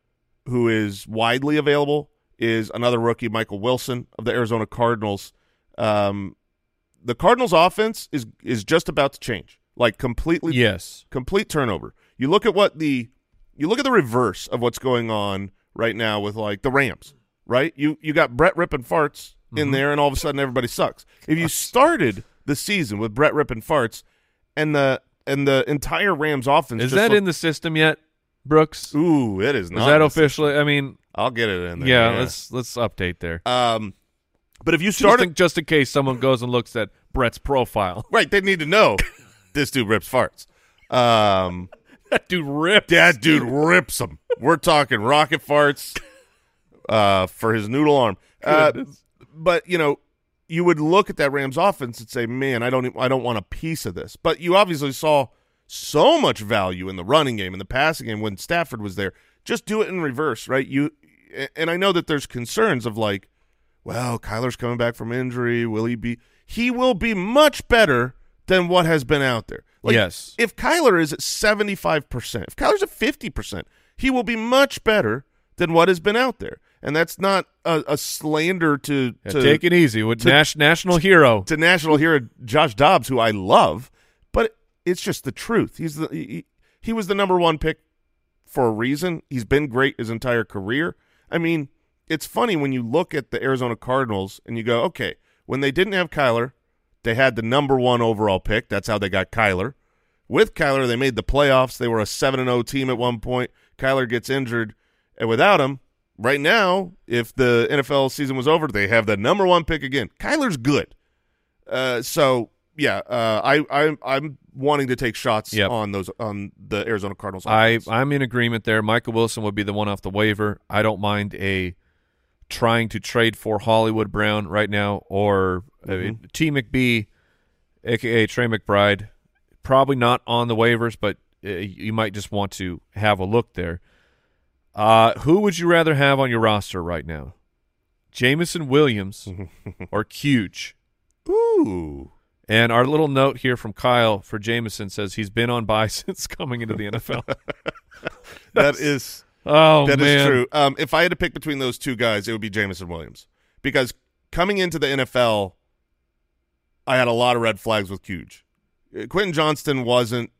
who is widely available, is another rookie, Michael Wilson of the Arizona Cardinals. Um, the Cardinals' offense is is just about to change, like completely. Yes, complete turnover. You look at what the you look at the reverse of what's going on right now with like the Rams. Right? You you got Brett ripping farts in mm-hmm. there, and all of a sudden everybody sucks. If you started the season with Brett ripping farts, and the and the entire Rams offense is just that looked, in the system yet, Brooks? Ooh, it is not. Is that officially? I mean, I'll get it in there. Yeah, yeah, let's let's update there. Um, but if you just started in, just in case someone goes and looks at Brett's profile, right, they need to know this dude rips farts. Um, that dude rips. That dude rips them. We're talking rocket farts. Uh, for his noodle arm, uh, but you know, you would look at that Rams offense and say, "Man, I don't, even, I don't want a piece of this." But you obviously saw so much value in the running game and the passing game when Stafford was there. Just do it in reverse, right? You, and I know that there's concerns of like, well, Kyler's coming back from injury. Will he be? He will be much better than what has been out there. Like, yes, if Kyler is at seventy-five percent, if Kyler's at fifty percent, he will be much better than what has been out there. And that's not a, a slander to, yeah, to take it easy with to, Nash, national hero to national hero Josh Dobbs, who I love, but it's just the truth. He's the he, he was the number one pick for a reason. He's been great his entire career. I mean, it's funny when you look at the Arizona Cardinals and you go, okay, when they didn't have Kyler, they had the number one overall pick. That's how they got Kyler. With Kyler, they made the playoffs. They were a seven and oh team at one point. Kyler gets injured, and without him, right now, if the N F L season was over, they have the number one pick again. Kyler's good. Uh, so, yeah, uh, I, I, I'm wanting to take shots yep. on those on the Arizona Cardinals I, offense. I'm in agreement there. Michael Wilson would be the one off the waiver. I don't mind a trying to trade for Hollywood Brown right now, or Mm-hmm. uh, T. McBee, a k a. Trey McBride, probably not on the waivers, but uh, you might just want to have a look there. Uh, who would you rather have on your roster right now? Jameson Williams or Huge? Ooh. And our little note here from Kyle for Jameson says he's been on bye since coming into the N F L. That is Oh, that man. is true. Um, if I had to pick between those two guys, it would be Jameson Williams. Because coming into the N F L, I had a lot of red flags with Huge. Quentin Johnston wasn't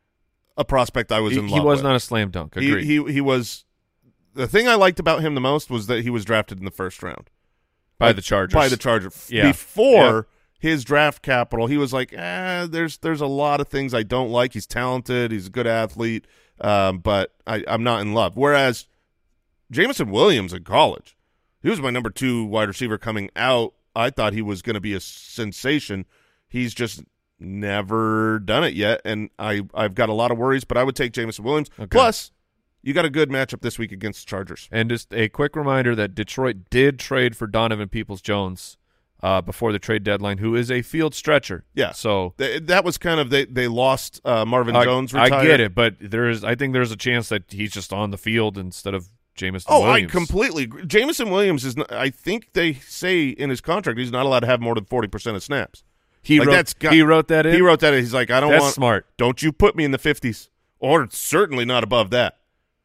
a prospect I was He, in he love was with. not a slam dunk. He, Agreed. he he was – the thing I liked about him the most was that he was drafted in the first round. by By- the Chargers. By the Chargers. Yeah. Before his draft capital, he was like, eh, there's there's a lot of things I don't like. He's talented. He's a good athlete, um, but I, I'm not in love. Whereas Jameson Williams in college, he was my number two wide receiver coming out. I thought he was going to be a sensation. He's just never done it yet, and I, I've got a lot of worries, but I would take Jameson Williams. Okay. Plus, you got a good matchup this week against the Chargers. And just a quick reminder that Detroit did trade for Donovan Peoples-Jones uh, before the trade deadline, who is a field stretcher. Yeah. So Th- that was kind of they they lost uh, Marvin I, Jones. I Retired. get it, but there is I think there's a chance that he's just on the field instead of Jameson Oh, Williams. I completely agree. Jameson Williams is. Not, I think they say in his contract he's not allowed to have more than forty percent of snaps. He Like, wrote that's got- he wrote that in. He wrote that. He's like, I don't That's want. smart. Don't you put me in the fifties, or certainly not above that.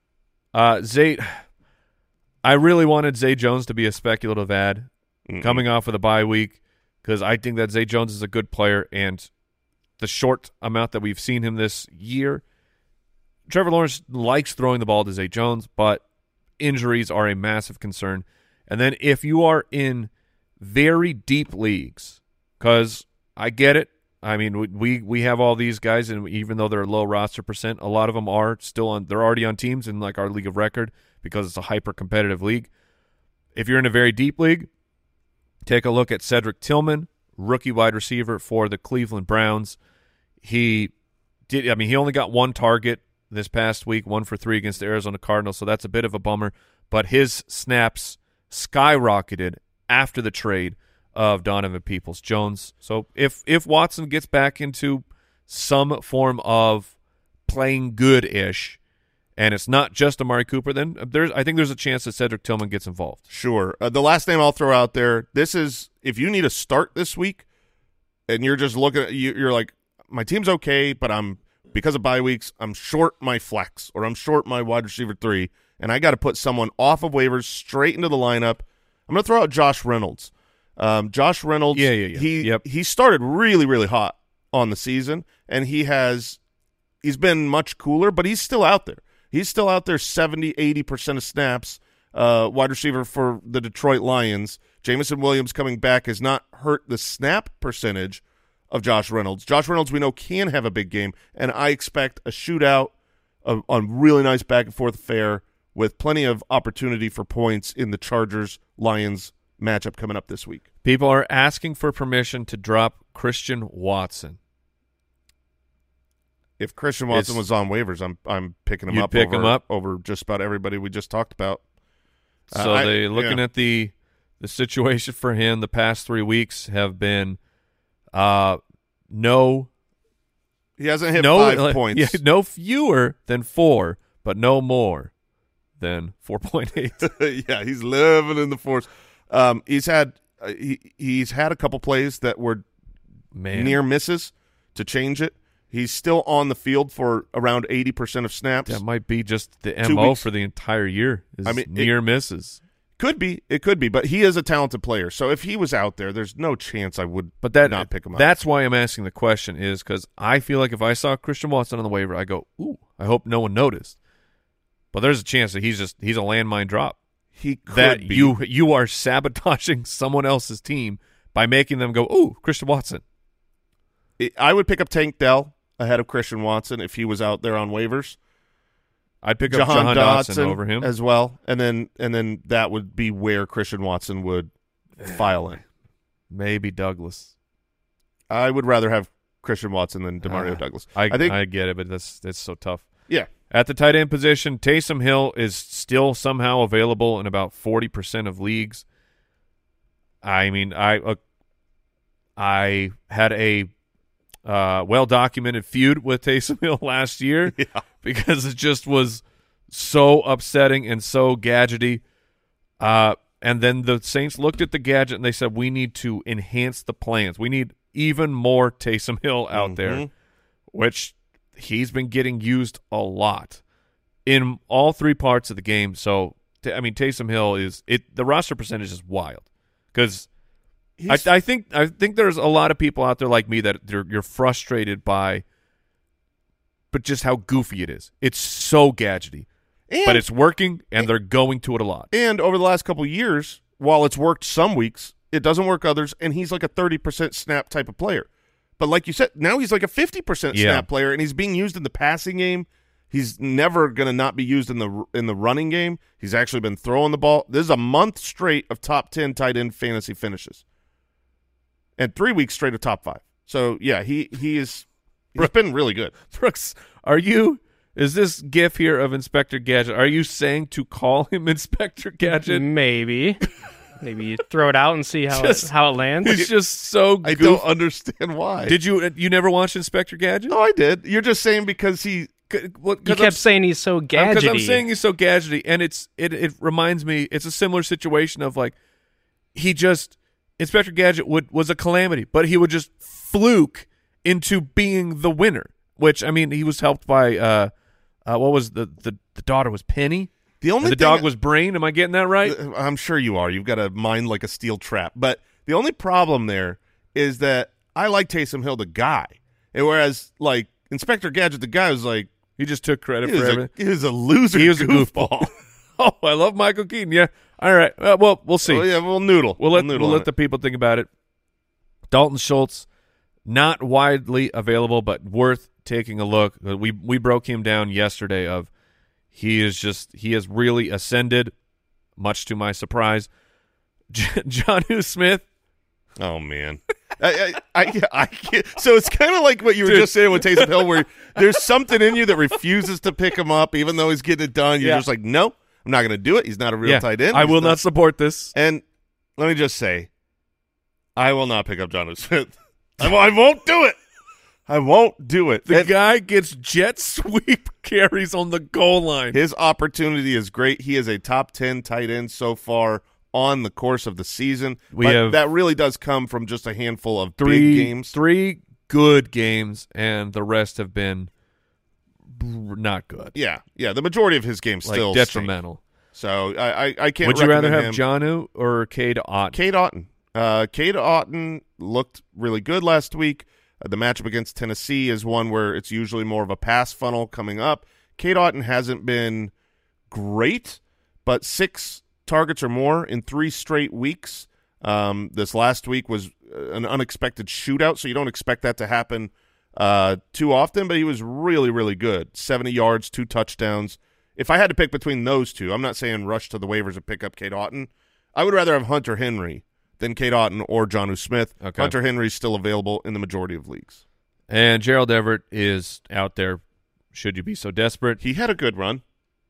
Uh, Zay, I really wanted Zay Jones to be a speculative ad Mm-mm. coming off of the bye week because I think that Zay Jones is a good player, and the short amount that we've seen him this year, Trevor Lawrence likes throwing the ball to Zay Jones, but injuries are a massive concern. And then if you are in very deep leagues, because I get it. I mean, we, we we have all these guys, and even though they're low roster percent, a lot of them are still on. They're already on teams in like our league of record because it's a hyper competitive league. If you're in a very deep league, take a look at Cedric Tillman, rookie wide receiver for the Cleveland Browns. He did. I mean, he only got one target this past week, one for three against the Arizona Cardinals, so that's a bit of a bummer. But his snaps skyrocketed after the trade of Donovan Peoples-Jones. So if if Watson gets back into some form of playing good-ish, and it's not just Amari Cooper, then there's I think there's a chance that Cedric Tillman gets involved. Sure. Uh, the last name I'll throw out there. This is if you need a start this week, and you're just looking at you, you're like, my team's okay, but I'm because of bye weeks, I'm short my flex or I'm short my wide receiver three, and I got to put someone off of waivers straight into the lineup. I'm going to throw out Josh Reynolds. Um, Josh Reynolds, Yeah, yeah, yeah. he Yep. he started really, really hot on the season, and he has he's been much cooler, but he's still out there. He's still out there seventy, eighty percent of snaps, uh, wide receiver for the Detroit Lions. Jameson Williams coming back has not hurt the snap percentage of Josh Reynolds. Josh Reynolds we know can have a big game, and I expect a shootout, a, a really nice back-and-forth affair with plenty of opportunity for points in the Chargers-Lions matchup coming up this week. People are asking for permission to drop Christian Watson. If Christian Watson It's- was on waivers, I'm I'm picking him You'd up pick over, him up? over just about everybody we just talked about. Uh, So I- they looking yeah. at the the situation for him the past three weeks have been uh no He hasn't hit no five uh, points. yeah, no fewer than four, but no more than four point eight. Yeah, he's living in the force. Um, he's had uh, he he's had a couple plays that were Man, near misses to change it. He's still on the field for around eighty percent of snaps. that might be just the Two M O weeks. for the entire year. Is I mean, it- near misses. Could be, it could be, but he is a talented player. So if he was out there, there's no chance I would But that not pick him up. That's why I'm asking the question is because I feel like if I saw Christian Watson on the waiver, I go, ooh, I hope no one noticed. But there's a chance that he's just he's a landmine drop. he could That be. you you are sabotaging someone else's team by making them go, ooh, Christian Watson. I would pick up Tank Dell ahead of Christian Watson if he was out there on waivers. I'd pick up Jahan Dotson over him. as well, and then and then that would be where Christian Watson would file in. Maybe Douglas. I would rather have Christian Watson than Demario Ah, Douglas. I, I think I get it, but that's that's so tough. yeah, At the tight end position, Taysom Hill is still somehow available in about forty percent of leagues. I mean, I uh, I had a uh, well-documented feud with Taysom Hill last year Yeah. because it just was so upsetting and so gadgety. Uh, and then the Saints looked at the gadget and they said, we need to enhance the plans. We need even more Taysom Hill out Mhm. there, which he's been getting used a lot in all three parts of the game. So, I mean, Taysom Hill is it. The roster percentage is wild because I, I think I think there's a lot of people out there like me that they're, you're frustrated by, but just how goofy it is. It's so gadgety, And, but it's working, and they're going to it a lot. and over the last couple of years, while it's worked some weeks, it doesn't work others, and he's like a thirty percent snap type of player. But like you said, now he's like a fifty percent Yeah. snap player, and he's being used in the passing game. He's never going to not be used in the in the running game. He's actually been throwing the ball. This is a month straight of top ten tight end fantasy finishes, and three weeks straight of top five. So yeah, he he is he's been really good. Brooks, are you? Is this GIF here of Inspector Gadget? Are you saying to call him Inspector Gadget? Maybe. Maybe you throw it out and see how Just- it, how it lands. It's just so. I goof- don't understand why. Did you? You never watched Inspector Gadget? No, I did. You're just saying because he. C- well, You 'cause I'm kept saying he's so Because gadgety. I'm saying he's so gadgety, and it's it it reminds me. It's a similar situation of like he just Inspector Gadget would was a calamity, but he would just fluke into being the winner. Which I mean, he was helped by uh, uh what was the the the daughter was Penny, The only and the thing- dog was Brain. Am I getting that right? I'm sure you are. You've got a mind like a steel trap. But the only problem there is that I like Taysom Hill, the guy, and whereas like Inspector Gadget, the guy was like He just took credit he for was, a, everything. he was a loser. He was a goofball. Oh, I love Michael Keaton. Yeah. All right. Uh, well, we'll see. Oh, yeah, we'll noodle. We'll let noodle we'll on let the people think about it. Dalton Schultz, not widely available, but worth taking a look. We we broke him down yesterday. Of he is just he has really ascended, much to my surprise. J- Jonnu Smith. Oh man, I, I, I, I can't. So it's kind of like what you were Dude. just saying with Taysom Hill, where there's something in you that refuses to pick him up, even though he's getting it done. You're Yeah. just like, no, I'm not going to do it. He's not a real Yeah, tight end. I He's will not support this. And let me just say, I will not pick up Jonnu Smith. I, won't- I won't do it. I won't do it. The And guy gets jet sweep carries on the goal line. his opportunity is great. He is a top ten tight end so far on the course of the season. We but have that really does come from just a handful of three big games. three good games, and the rest have been not good. Yeah, yeah. The majority of his games Like still detrimental. stink. So I, I, I can't. Would you rather recommend have him. Jonnu or Cade Ott? Cade Otton? Uh, Cade Otton looked really good last week. Uh, the matchup against Tennessee is one where it's usually more of a pass funnel coming up. Cade Otton hasn't been great, but six targets or more in three straight weeks. Um, this last week was an unexpected shootout, so you don't expect that to happen uh, too often, but he was really, really good. seventy yards, two touchdowns. If I had to pick between those two, I'm not saying rush to the waivers and pick up Cade Otton. I would rather have Hunter Henry than Cade Otton or Jonnu Smith. Okay. Hunter Henry is still available in the majority of leagues. And Gerald Everett is out there. Should you be so desperate? He had a good run.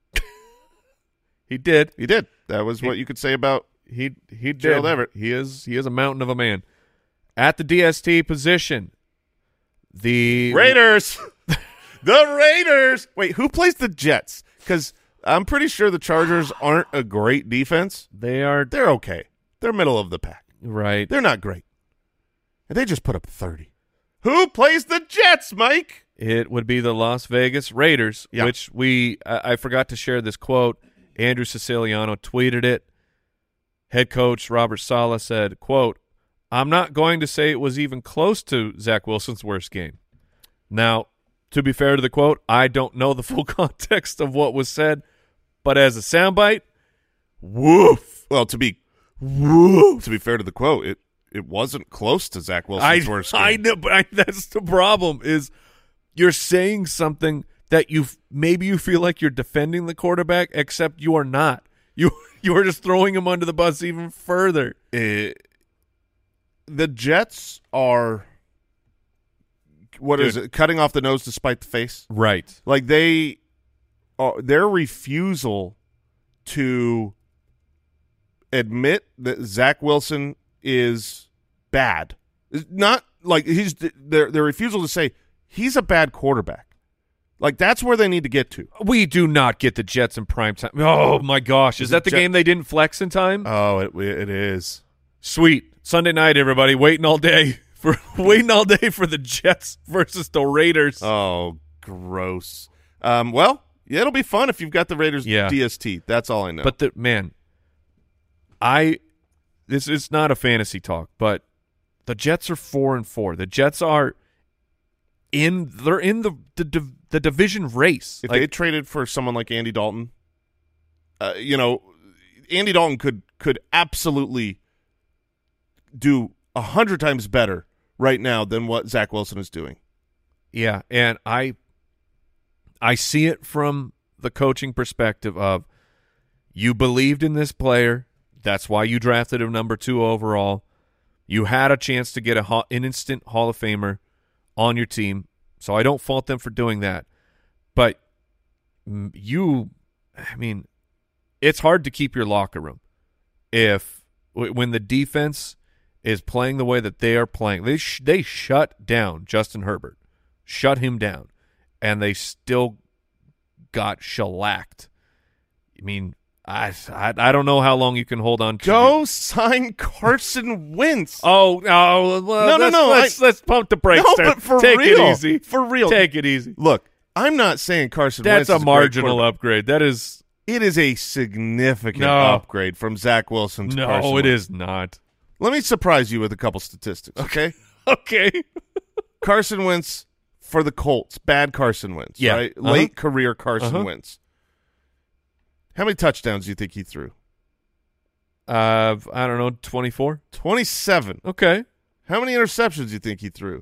He did. He did. That was He- what you could say about He he did. Gerald Everett. He is he is a mountain of a man. At the D S T position, the Raiders. The Raiders. Wait, who plays the Jets? Because I'm pretty sure the Chargers aren't a great defense. They are They're okay. They're middle of the pack. right. They're not great. And they just put up thirty. Who plays the Jets, Mike? It would be the Las Vegas Raiders, Yeah. which we I, I forgot to share this quote. Andrew Siciliano tweeted it. Head coach Robert Saleh said, quote, "I'm not going to say it was even close to Zach Wilson's worst game." Now, to be fair to the quote, I don't know the full context of what was said, but as a soundbite, woof. Well, to be woo, to be fair to the quote, it it wasn't close to Zach Wilson's I, worst game. I know, but I, that's the problem is you're saying something that you maybe you feel like you're defending the quarterback, except you are not. You you are just throwing him under the bus even further. Uh, the Jets are what is Dude. it? Cutting off the nose to spite the face. Right. Like they uh, their refusal to admit that Zach Wilson is bad. It's not like he's their their refusal to say he's a bad quarterback. Like that's where they need to get to. We do not get the Jets in prime time. Oh my gosh, is, is that the Jet- game they didn't flex in time? Oh, it it is. Sweet. Sunday night, everybody, waiting all day for waiting all day for the Jets versus the Raiders. Oh, gross. Um, well, yeah, it'll be fun if you've got the Raiders yeah. D S T. That's all I know. But the man, I this is not a fantasy talk, but the Jets are four and four. The Jets are in they're in the the, the division race. If like, they traded for someone like Andy Dalton, uh, you know, Andy Dalton could could absolutely do a hundred times better right now than what Zach Wilson is doing. Yeah, and I I see it from the coaching perspective of you believed in this player. That's why you drafted him number two overall. You had a chance to get a ho- an instant Hall of Famer on your team, so I don't fault them for doing that. But you, I mean, it's hard to keep your locker room if when the defense is playing the way that they are playing. They sh- they shut down Justin Herbert, shut him down, and they still got shellacked. I mean, I, I I don't know how long you can hold on to. Go sign Carson Wentz. Oh, no. Well, no, no, let's, no. Let's, I, let's pump the brakes no, there. but for Take real. it easy. For real. Take it easy. Look, I'm not saying Carson That's Wentz a is a marginal great upgrade. That is. It is a significant No. upgrade from Zach Wilson to No, Carson it Wentz. is not. Let me surprise you with a couple statistics, okay? Okay. Carson Wentz for the Colts. Bad Carson Wentz, Yeah. right? Uh-huh. Late career Carson Uh-huh. Wentz. How many touchdowns do you think he threw? Uh, I don't know, twenty-four? twenty-seven. Okay. How many interceptions do you think he threw?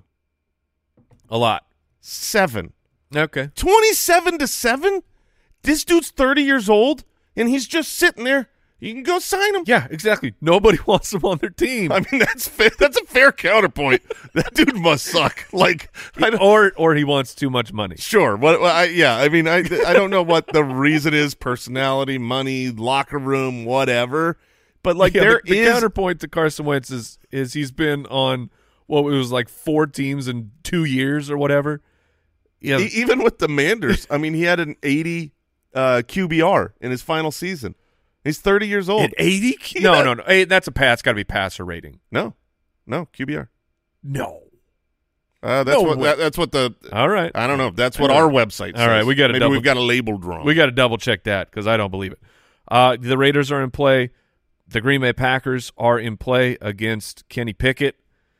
A lot. Seven. Okay. twenty-seven to seven? This dude's thirty years old, and he's just sitting there. You can go sign him. Yeah, exactly. Nobody wants him on their team. I mean, that's fair. That's a fair counterpoint. That dude must suck. Like, I don't, or or he wants too much money. sure. What? I, yeah. I mean, I I don't know what the reason is. Personality, money, locker room, whatever. But like, Yeah, there the, the is counterpoint to Carson Wentz is is he's been on what it was like four teams in two years or whatever. Yeah, e- even with the Manders. I mean, he had an eighty uh, Q B R in his final season. He's thirty years old. at eighty. No, no, no. Hey, that's a pass. Got to be passer rating. No, no Q B R. No. Uh, that's No what. way. That, that's what the. All right. I don't know. That's what All our right. website says. All right, we gotta Maybe double- we've got it labeled wrong. We got to double check that because I don't believe it. Uh, the Raiders are in play. The Green Bay Packers are in play against Kenny Pickett.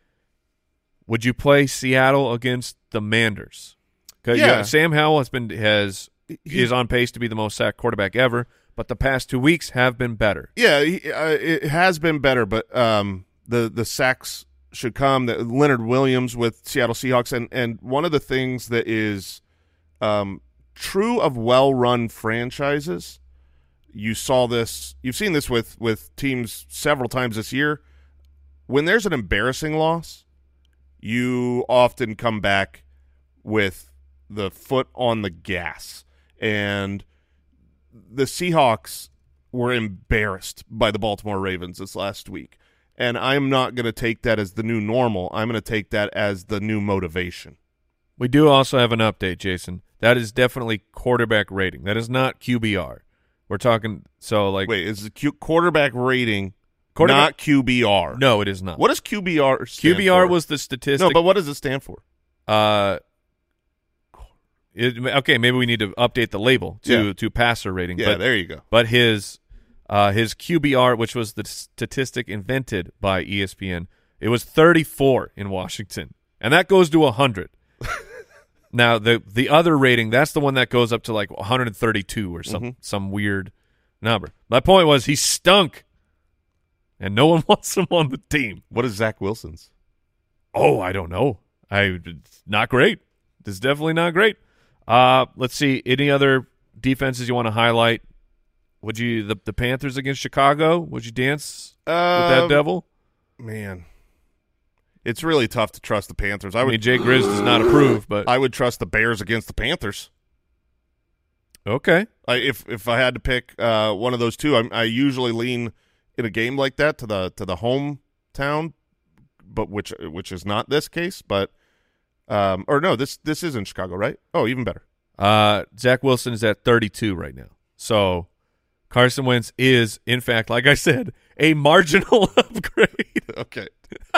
Would you play Seattle against the Manders? Because Yeah. Sam Howell has been has He- is on pace to be the most sacked quarterback ever, but the past two weeks have been better. Yeah, he, uh, it has been better, but um, the the sacks should come. The, Leonard Williams with Seattle Seahawks, and and one of the things that is um, true of well-run franchises, you saw this, you've seen this with with teams several times this year. When there's an embarrassing loss, you often come back with the foot on the gas, and the Seahawks were embarrassed by the Baltimore Ravens this last week, and I'm not going to take that as the new normal. I'm going to take that as the new motivation. We do also have an update, Jason. That is definitely quarterback rating. That is not Q B R. We're talking so like Wait, is the Q- quarterback rating Quarterback- not Q B R? no, it is not. What does Q B R stand Q B R for? was the statistic. No, but what does it stand for? Uh, it, okay, maybe we need to update the label to Yeah. to passer rating. Yeah, but, there you go. But his uh, his Q B R, which was the statistic invented by E S P N, it was thirty-four in Washington, and that goes to one hundred. Now the the other rating, that's the one that goes up to like one hundred thirty-two or some Mm-hmm. some weird number. My point was he stunk, and no one wants him on the team. What is Zach Wilson's? Oh, I don't know. I it's not great. It's definitely not great. Uh, let's see. Any other defenses you want to highlight? Would you the the Panthers against Chicago? Would you dance with that Um, devil? Man, it's really tough to trust the Panthers. I I would mean, Jay Grizz does not approve, but I would trust the Bears against the Panthers. Okay. I, if if I had to pick uh, one of those two, I, I usually lean in a game like that to the to the hometown, but which which is not this case. But um, or no, this this is in Chicago, right? Oh, even better. Uh, Zach Wilson is at thirty-two right now. So Carson Wentz is, in fact, like I said, a marginal upgrade. Okay.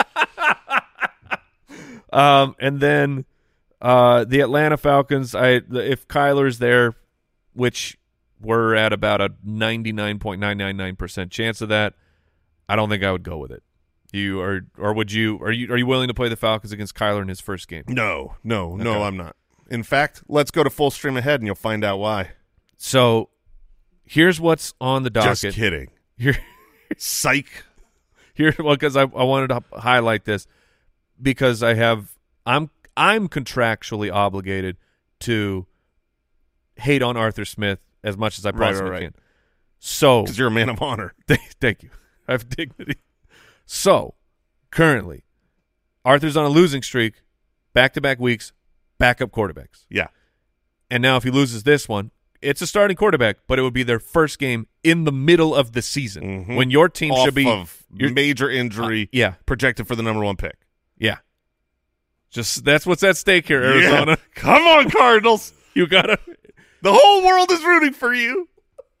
um, and then uh, the Atlanta Falcons. I if Kyler's there, which we're at about a ninety-nine point nine nine nine percent chance of that, I don't think I would go with it. You or or would you? Are you are you willing to play the Falcons against Kyler in his first game? No, no, Okay. no, I'm not. In fact, let's go to full stream ahead, and you'll find out why. So here's what's on the docket. Just kidding. Here, Psych. here, well, because I I wanted to highlight this because I have I'm I'm contractually obligated to hate on Arthur Smith as much as I Right, possibly right, right. can. So Because you're a man of honor. thank you. I have dignity. So currently, Arthur's on a losing streak, back-to-back weeks, backup quarterbacks. Yeah. And now if he loses this one, it's a starting quarterback, but it would be their first game in the middle of the season Mhm. when your team Off should be of your- major injury, Uh, yeah, projected for the number one pick. yeah. Just that's what's at stake here, Arizona. Yeah. Come on, Cardinals. You gotta. The whole world is rooting for you.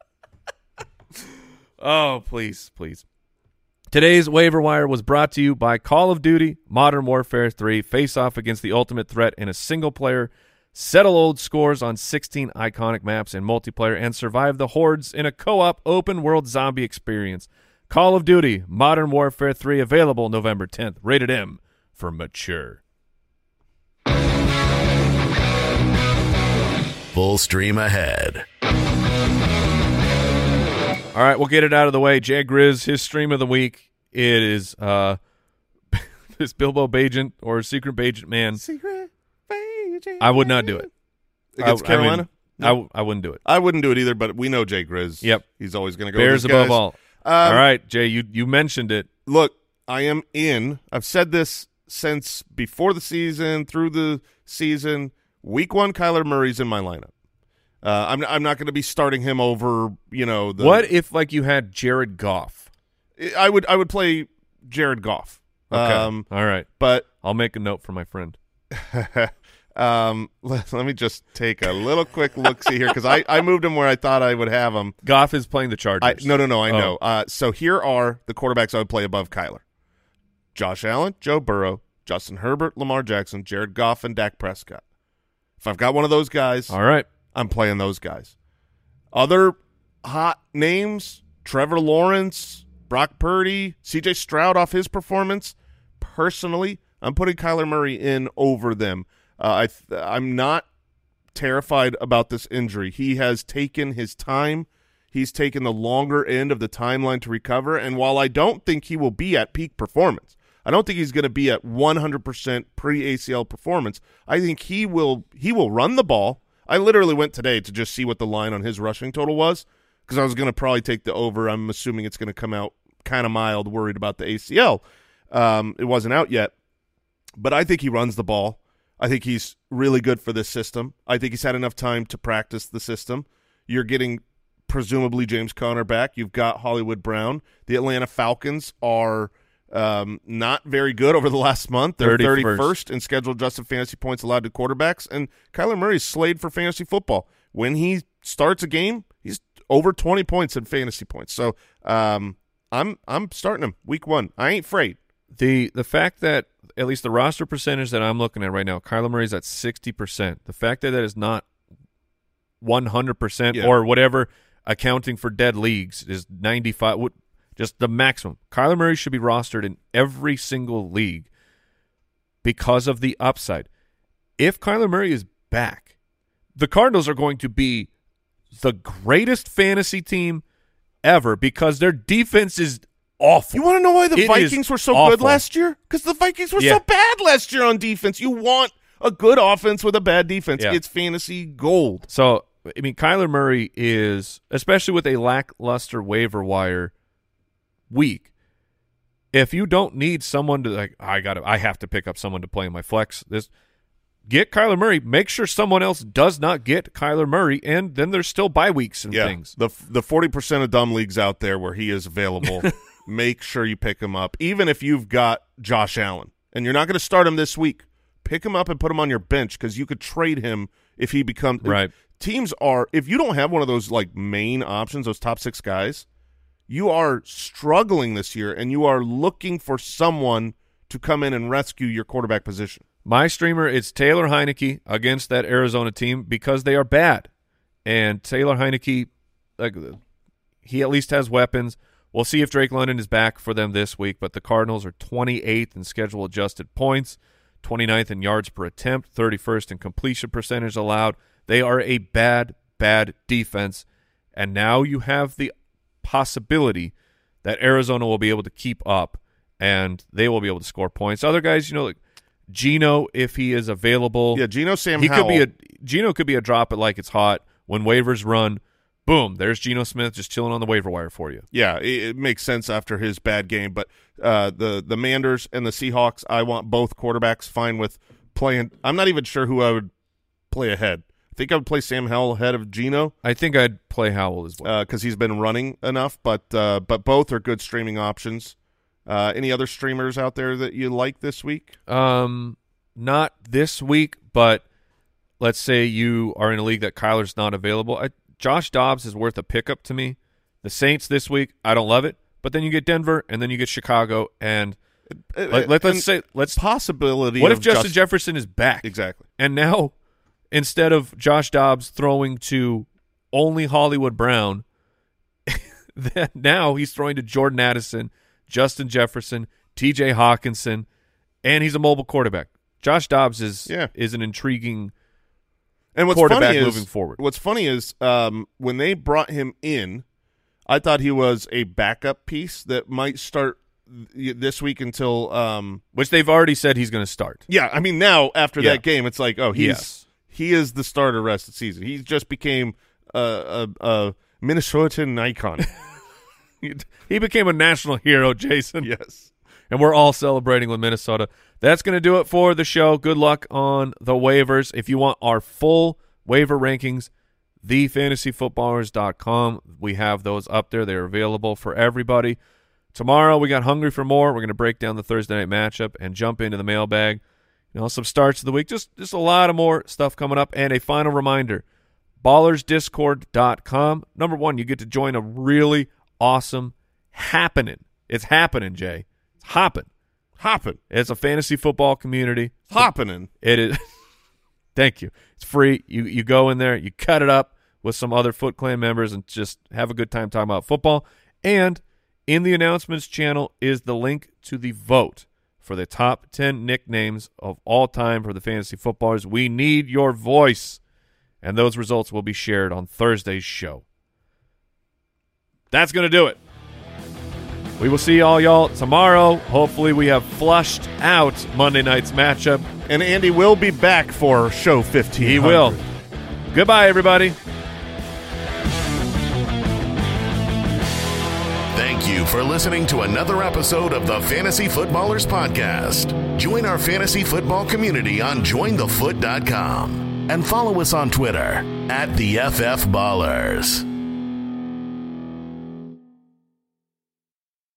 Oh, please, please. Today's waiver wire was brought to you by Call of Duty Modern Warfare three. Face off against the ultimate threat in a single player. Settle old scores on sixteen iconic maps in multiplayer and survive the hordes in a co-op open world zombie experience. Call of Duty Modern Warfare three available November tenth. Rated M for mature. Full stream ahead. All right, we'll get it out of the way. Jay Grizz, his stream of the week. It is uh, this Bilbo Bajent or Secret Bajent man. Secret agent. I would not do it. Against I- I Carolina? mean, I, w- I wouldn't do it. I wouldn't do it either, but we know Jay Grizz. Yep. He's always going to go Bears with these above guys. all. Um, All right, Jay, you, you mentioned it. Look, I am in. I've said this since before the season, through the season. Week one, Kyler Murray's in my lineup. Uh, I'm I'm not going to be starting him over. You know, the, What if like you had Jared Goff? I would I would play Jared Goff. Okay. Um, All right. but I'll make a note for my friend. um, let, let me just take a little quick look see here because I, I moved him where I thought I would have him. Goff is playing the I, Chargers. no, no, no, I Oh. know. Uh, so here are the quarterbacks I would play above Kyler: Josh Allen, Joe Burrow, Justin Herbert, Lamar Jackson, Jared Goff, and Dak Prescott. If I've got one of those guys, All right. I'm playing those guys. Other hot names: Trevor Lawrence, Brock Purdy, C J Stroud off his performance. Personally, I'm putting Kyler Murray in over them. Uh, I th- I'm not terrified about this injury. He has taken his time. He's taken the longer end of the timeline to recover. And while I don't think he will be at peak performance, I don't think he's going to be at one hundred percent pre-A C L performance. I think he will he will run the ball. I literally went today to just see what the line on his rushing total was because I was going to probably take the over. I'm assuming it's going to come out kind of mild, worried about the A C L. Um, it wasn't out yet. But I think he runs the ball. I think he's really good for this system. I think he's had enough time to practice the system. You're getting presumably James Conner back. You've got Hollywood Brown. The Atlanta Falcons are um, not very good over the last month. They're thirty-first. thirty-first in scheduled adjusted fantasy points allowed to quarterbacks. And Kyler Murray's slayed for fantasy football. When he starts a game, he's over twenty points in fantasy points. So um, I'm I'm starting him week one. I ain't afraid. The the fact that at least the roster percentage that I'm looking at right now, Kyler Murray's at sixty percent. The fact that that is not one hundred percent Yeah. or whatever, accounting for dead leagues, is ninety-five. What, just the maximum. Kyler Murray should be rostered in every single league because of the upside. If Kyler Murray is back, the Cardinals are going to be the greatest fantasy team ever because their defense is awful. You want to know why the It is Vikings were so awful. good last year? Because the Vikings were Yeah. so bad last year on defense. You want a good offense with a bad defense. Yeah. It's fantasy gold. So, I mean, Kyler Murray is, especially with a lackluster waiver wire week, if you don't need someone to, like, I got to, I have to pick up someone to play in my flex, this get Kyler Murray. Make sure someone else does not get Kyler Murray, and then there's still bye weeks and yeah, things. The the forty percent of dumb leagues out there where he is available, make sure you pick him up. Even if you've got Josh Allen, and you're not going to start him this week, pick him up and put him on your bench because you could trade him if he becomes right. Teams are, if you don't have one of those like main options, those top six guys, you are struggling this year, and you are looking for someone to come in and rescue your quarterback position. My streamer is Taylor Heineke against that Arizona team because they are bad, and Taylor Heineke, like, he at least has weapons. We'll see if Drake London is back for them this week, but the Cardinals are twenty-eighth in schedule-adjusted points, twenty-ninth in yards per attempt, thirty-first in completion percentage allowed. They are a bad, bad defense, and now you have the possibility that Arizona will be able to keep up, and they will be able to score points. Other guys, you know, like Geno, if he is available. Yeah, Geno, Sam he Howell. Could be a, Geno could be a drop it like it's hot. When waivers run, boom, there's Geno Smith just chilling on the waiver wire for you. Yeah, it, it makes sense after his bad game, but uh, the, the Manders and the Seahawks, I want both quarterbacks fine with playing. I'm not even sure who I would play ahead. I think I would play Sam Howell ahead of Geno. I think I'd play Howell as well because uh, he's been running enough, but uh, but both are good streaming options. Uh, any other streamers out there that you like this week? Um, not this week, but let's say you are in a league that Kyler's not available. I, Josh Dobbs is worth a pickup to me. The Saints this week, I don't love it, but then you get Denver and then you get Chicago, and uh, like, let, let's say let's possibility. What of if Justin Just, Jefferson is back? Exactly, and now. Instead of Josh Dobbs throwing to only Hollywood Brown, then now he's throwing to Jordan Addison, Justin Jefferson, T J Hawkinson, and he's a mobile quarterback. Josh Dobbs is yeah. is an intriguing and what's quarterback funny is, moving forward. What's funny is um, when they brought him in, I thought he was a backup piece that might start this week until um, – which they've already said he's going to start. Yeah, I mean now after yeah. that game, it's like, oh, he's yes. – he is the starter rest of the season. He just became a, a, a Minnesotan icon. He became a national hero, Jason. Yes. And we're all celebrating with Minnesota. That's going to do it for the show. Good luck on the waivers. If you want our full waiver rankings, the fantasy footballers dot com. We have those up there. They're available for everybody. Tomorrow we got Hungry for More. We're going to break down the Thursday night matchup and jump into the mailbag. You know, some starts of the week, just just a lot of more stuff coming up. And a final reminder, ballers discord dot com. Number one, you get to join a really awesome happening. It's happening, Jay. It's hopping. Hopping. It's a fantasy football community. Happening. It is. Thank you. It's free. You you go in there, you cut it up with some other Foot Clan members and just have a good time talking about football. And in the announcements channel is the link to the vote for the top ten nicknames of all time for the fantasy footballers. We need your voice, and those results will be shared on Thursday's show. That's going to do it. We will see all y'all tomorrow. Hopefully we have flushed out Monday night's matchup. And Andy will be back for show fifteen. He will. Goodbye, everybody. Thank you for listening to another episode of the Fantasy Footballers Podcast. Join our fantasy football community on join the foot dot com and follow us on Twitter at the F F Ballers.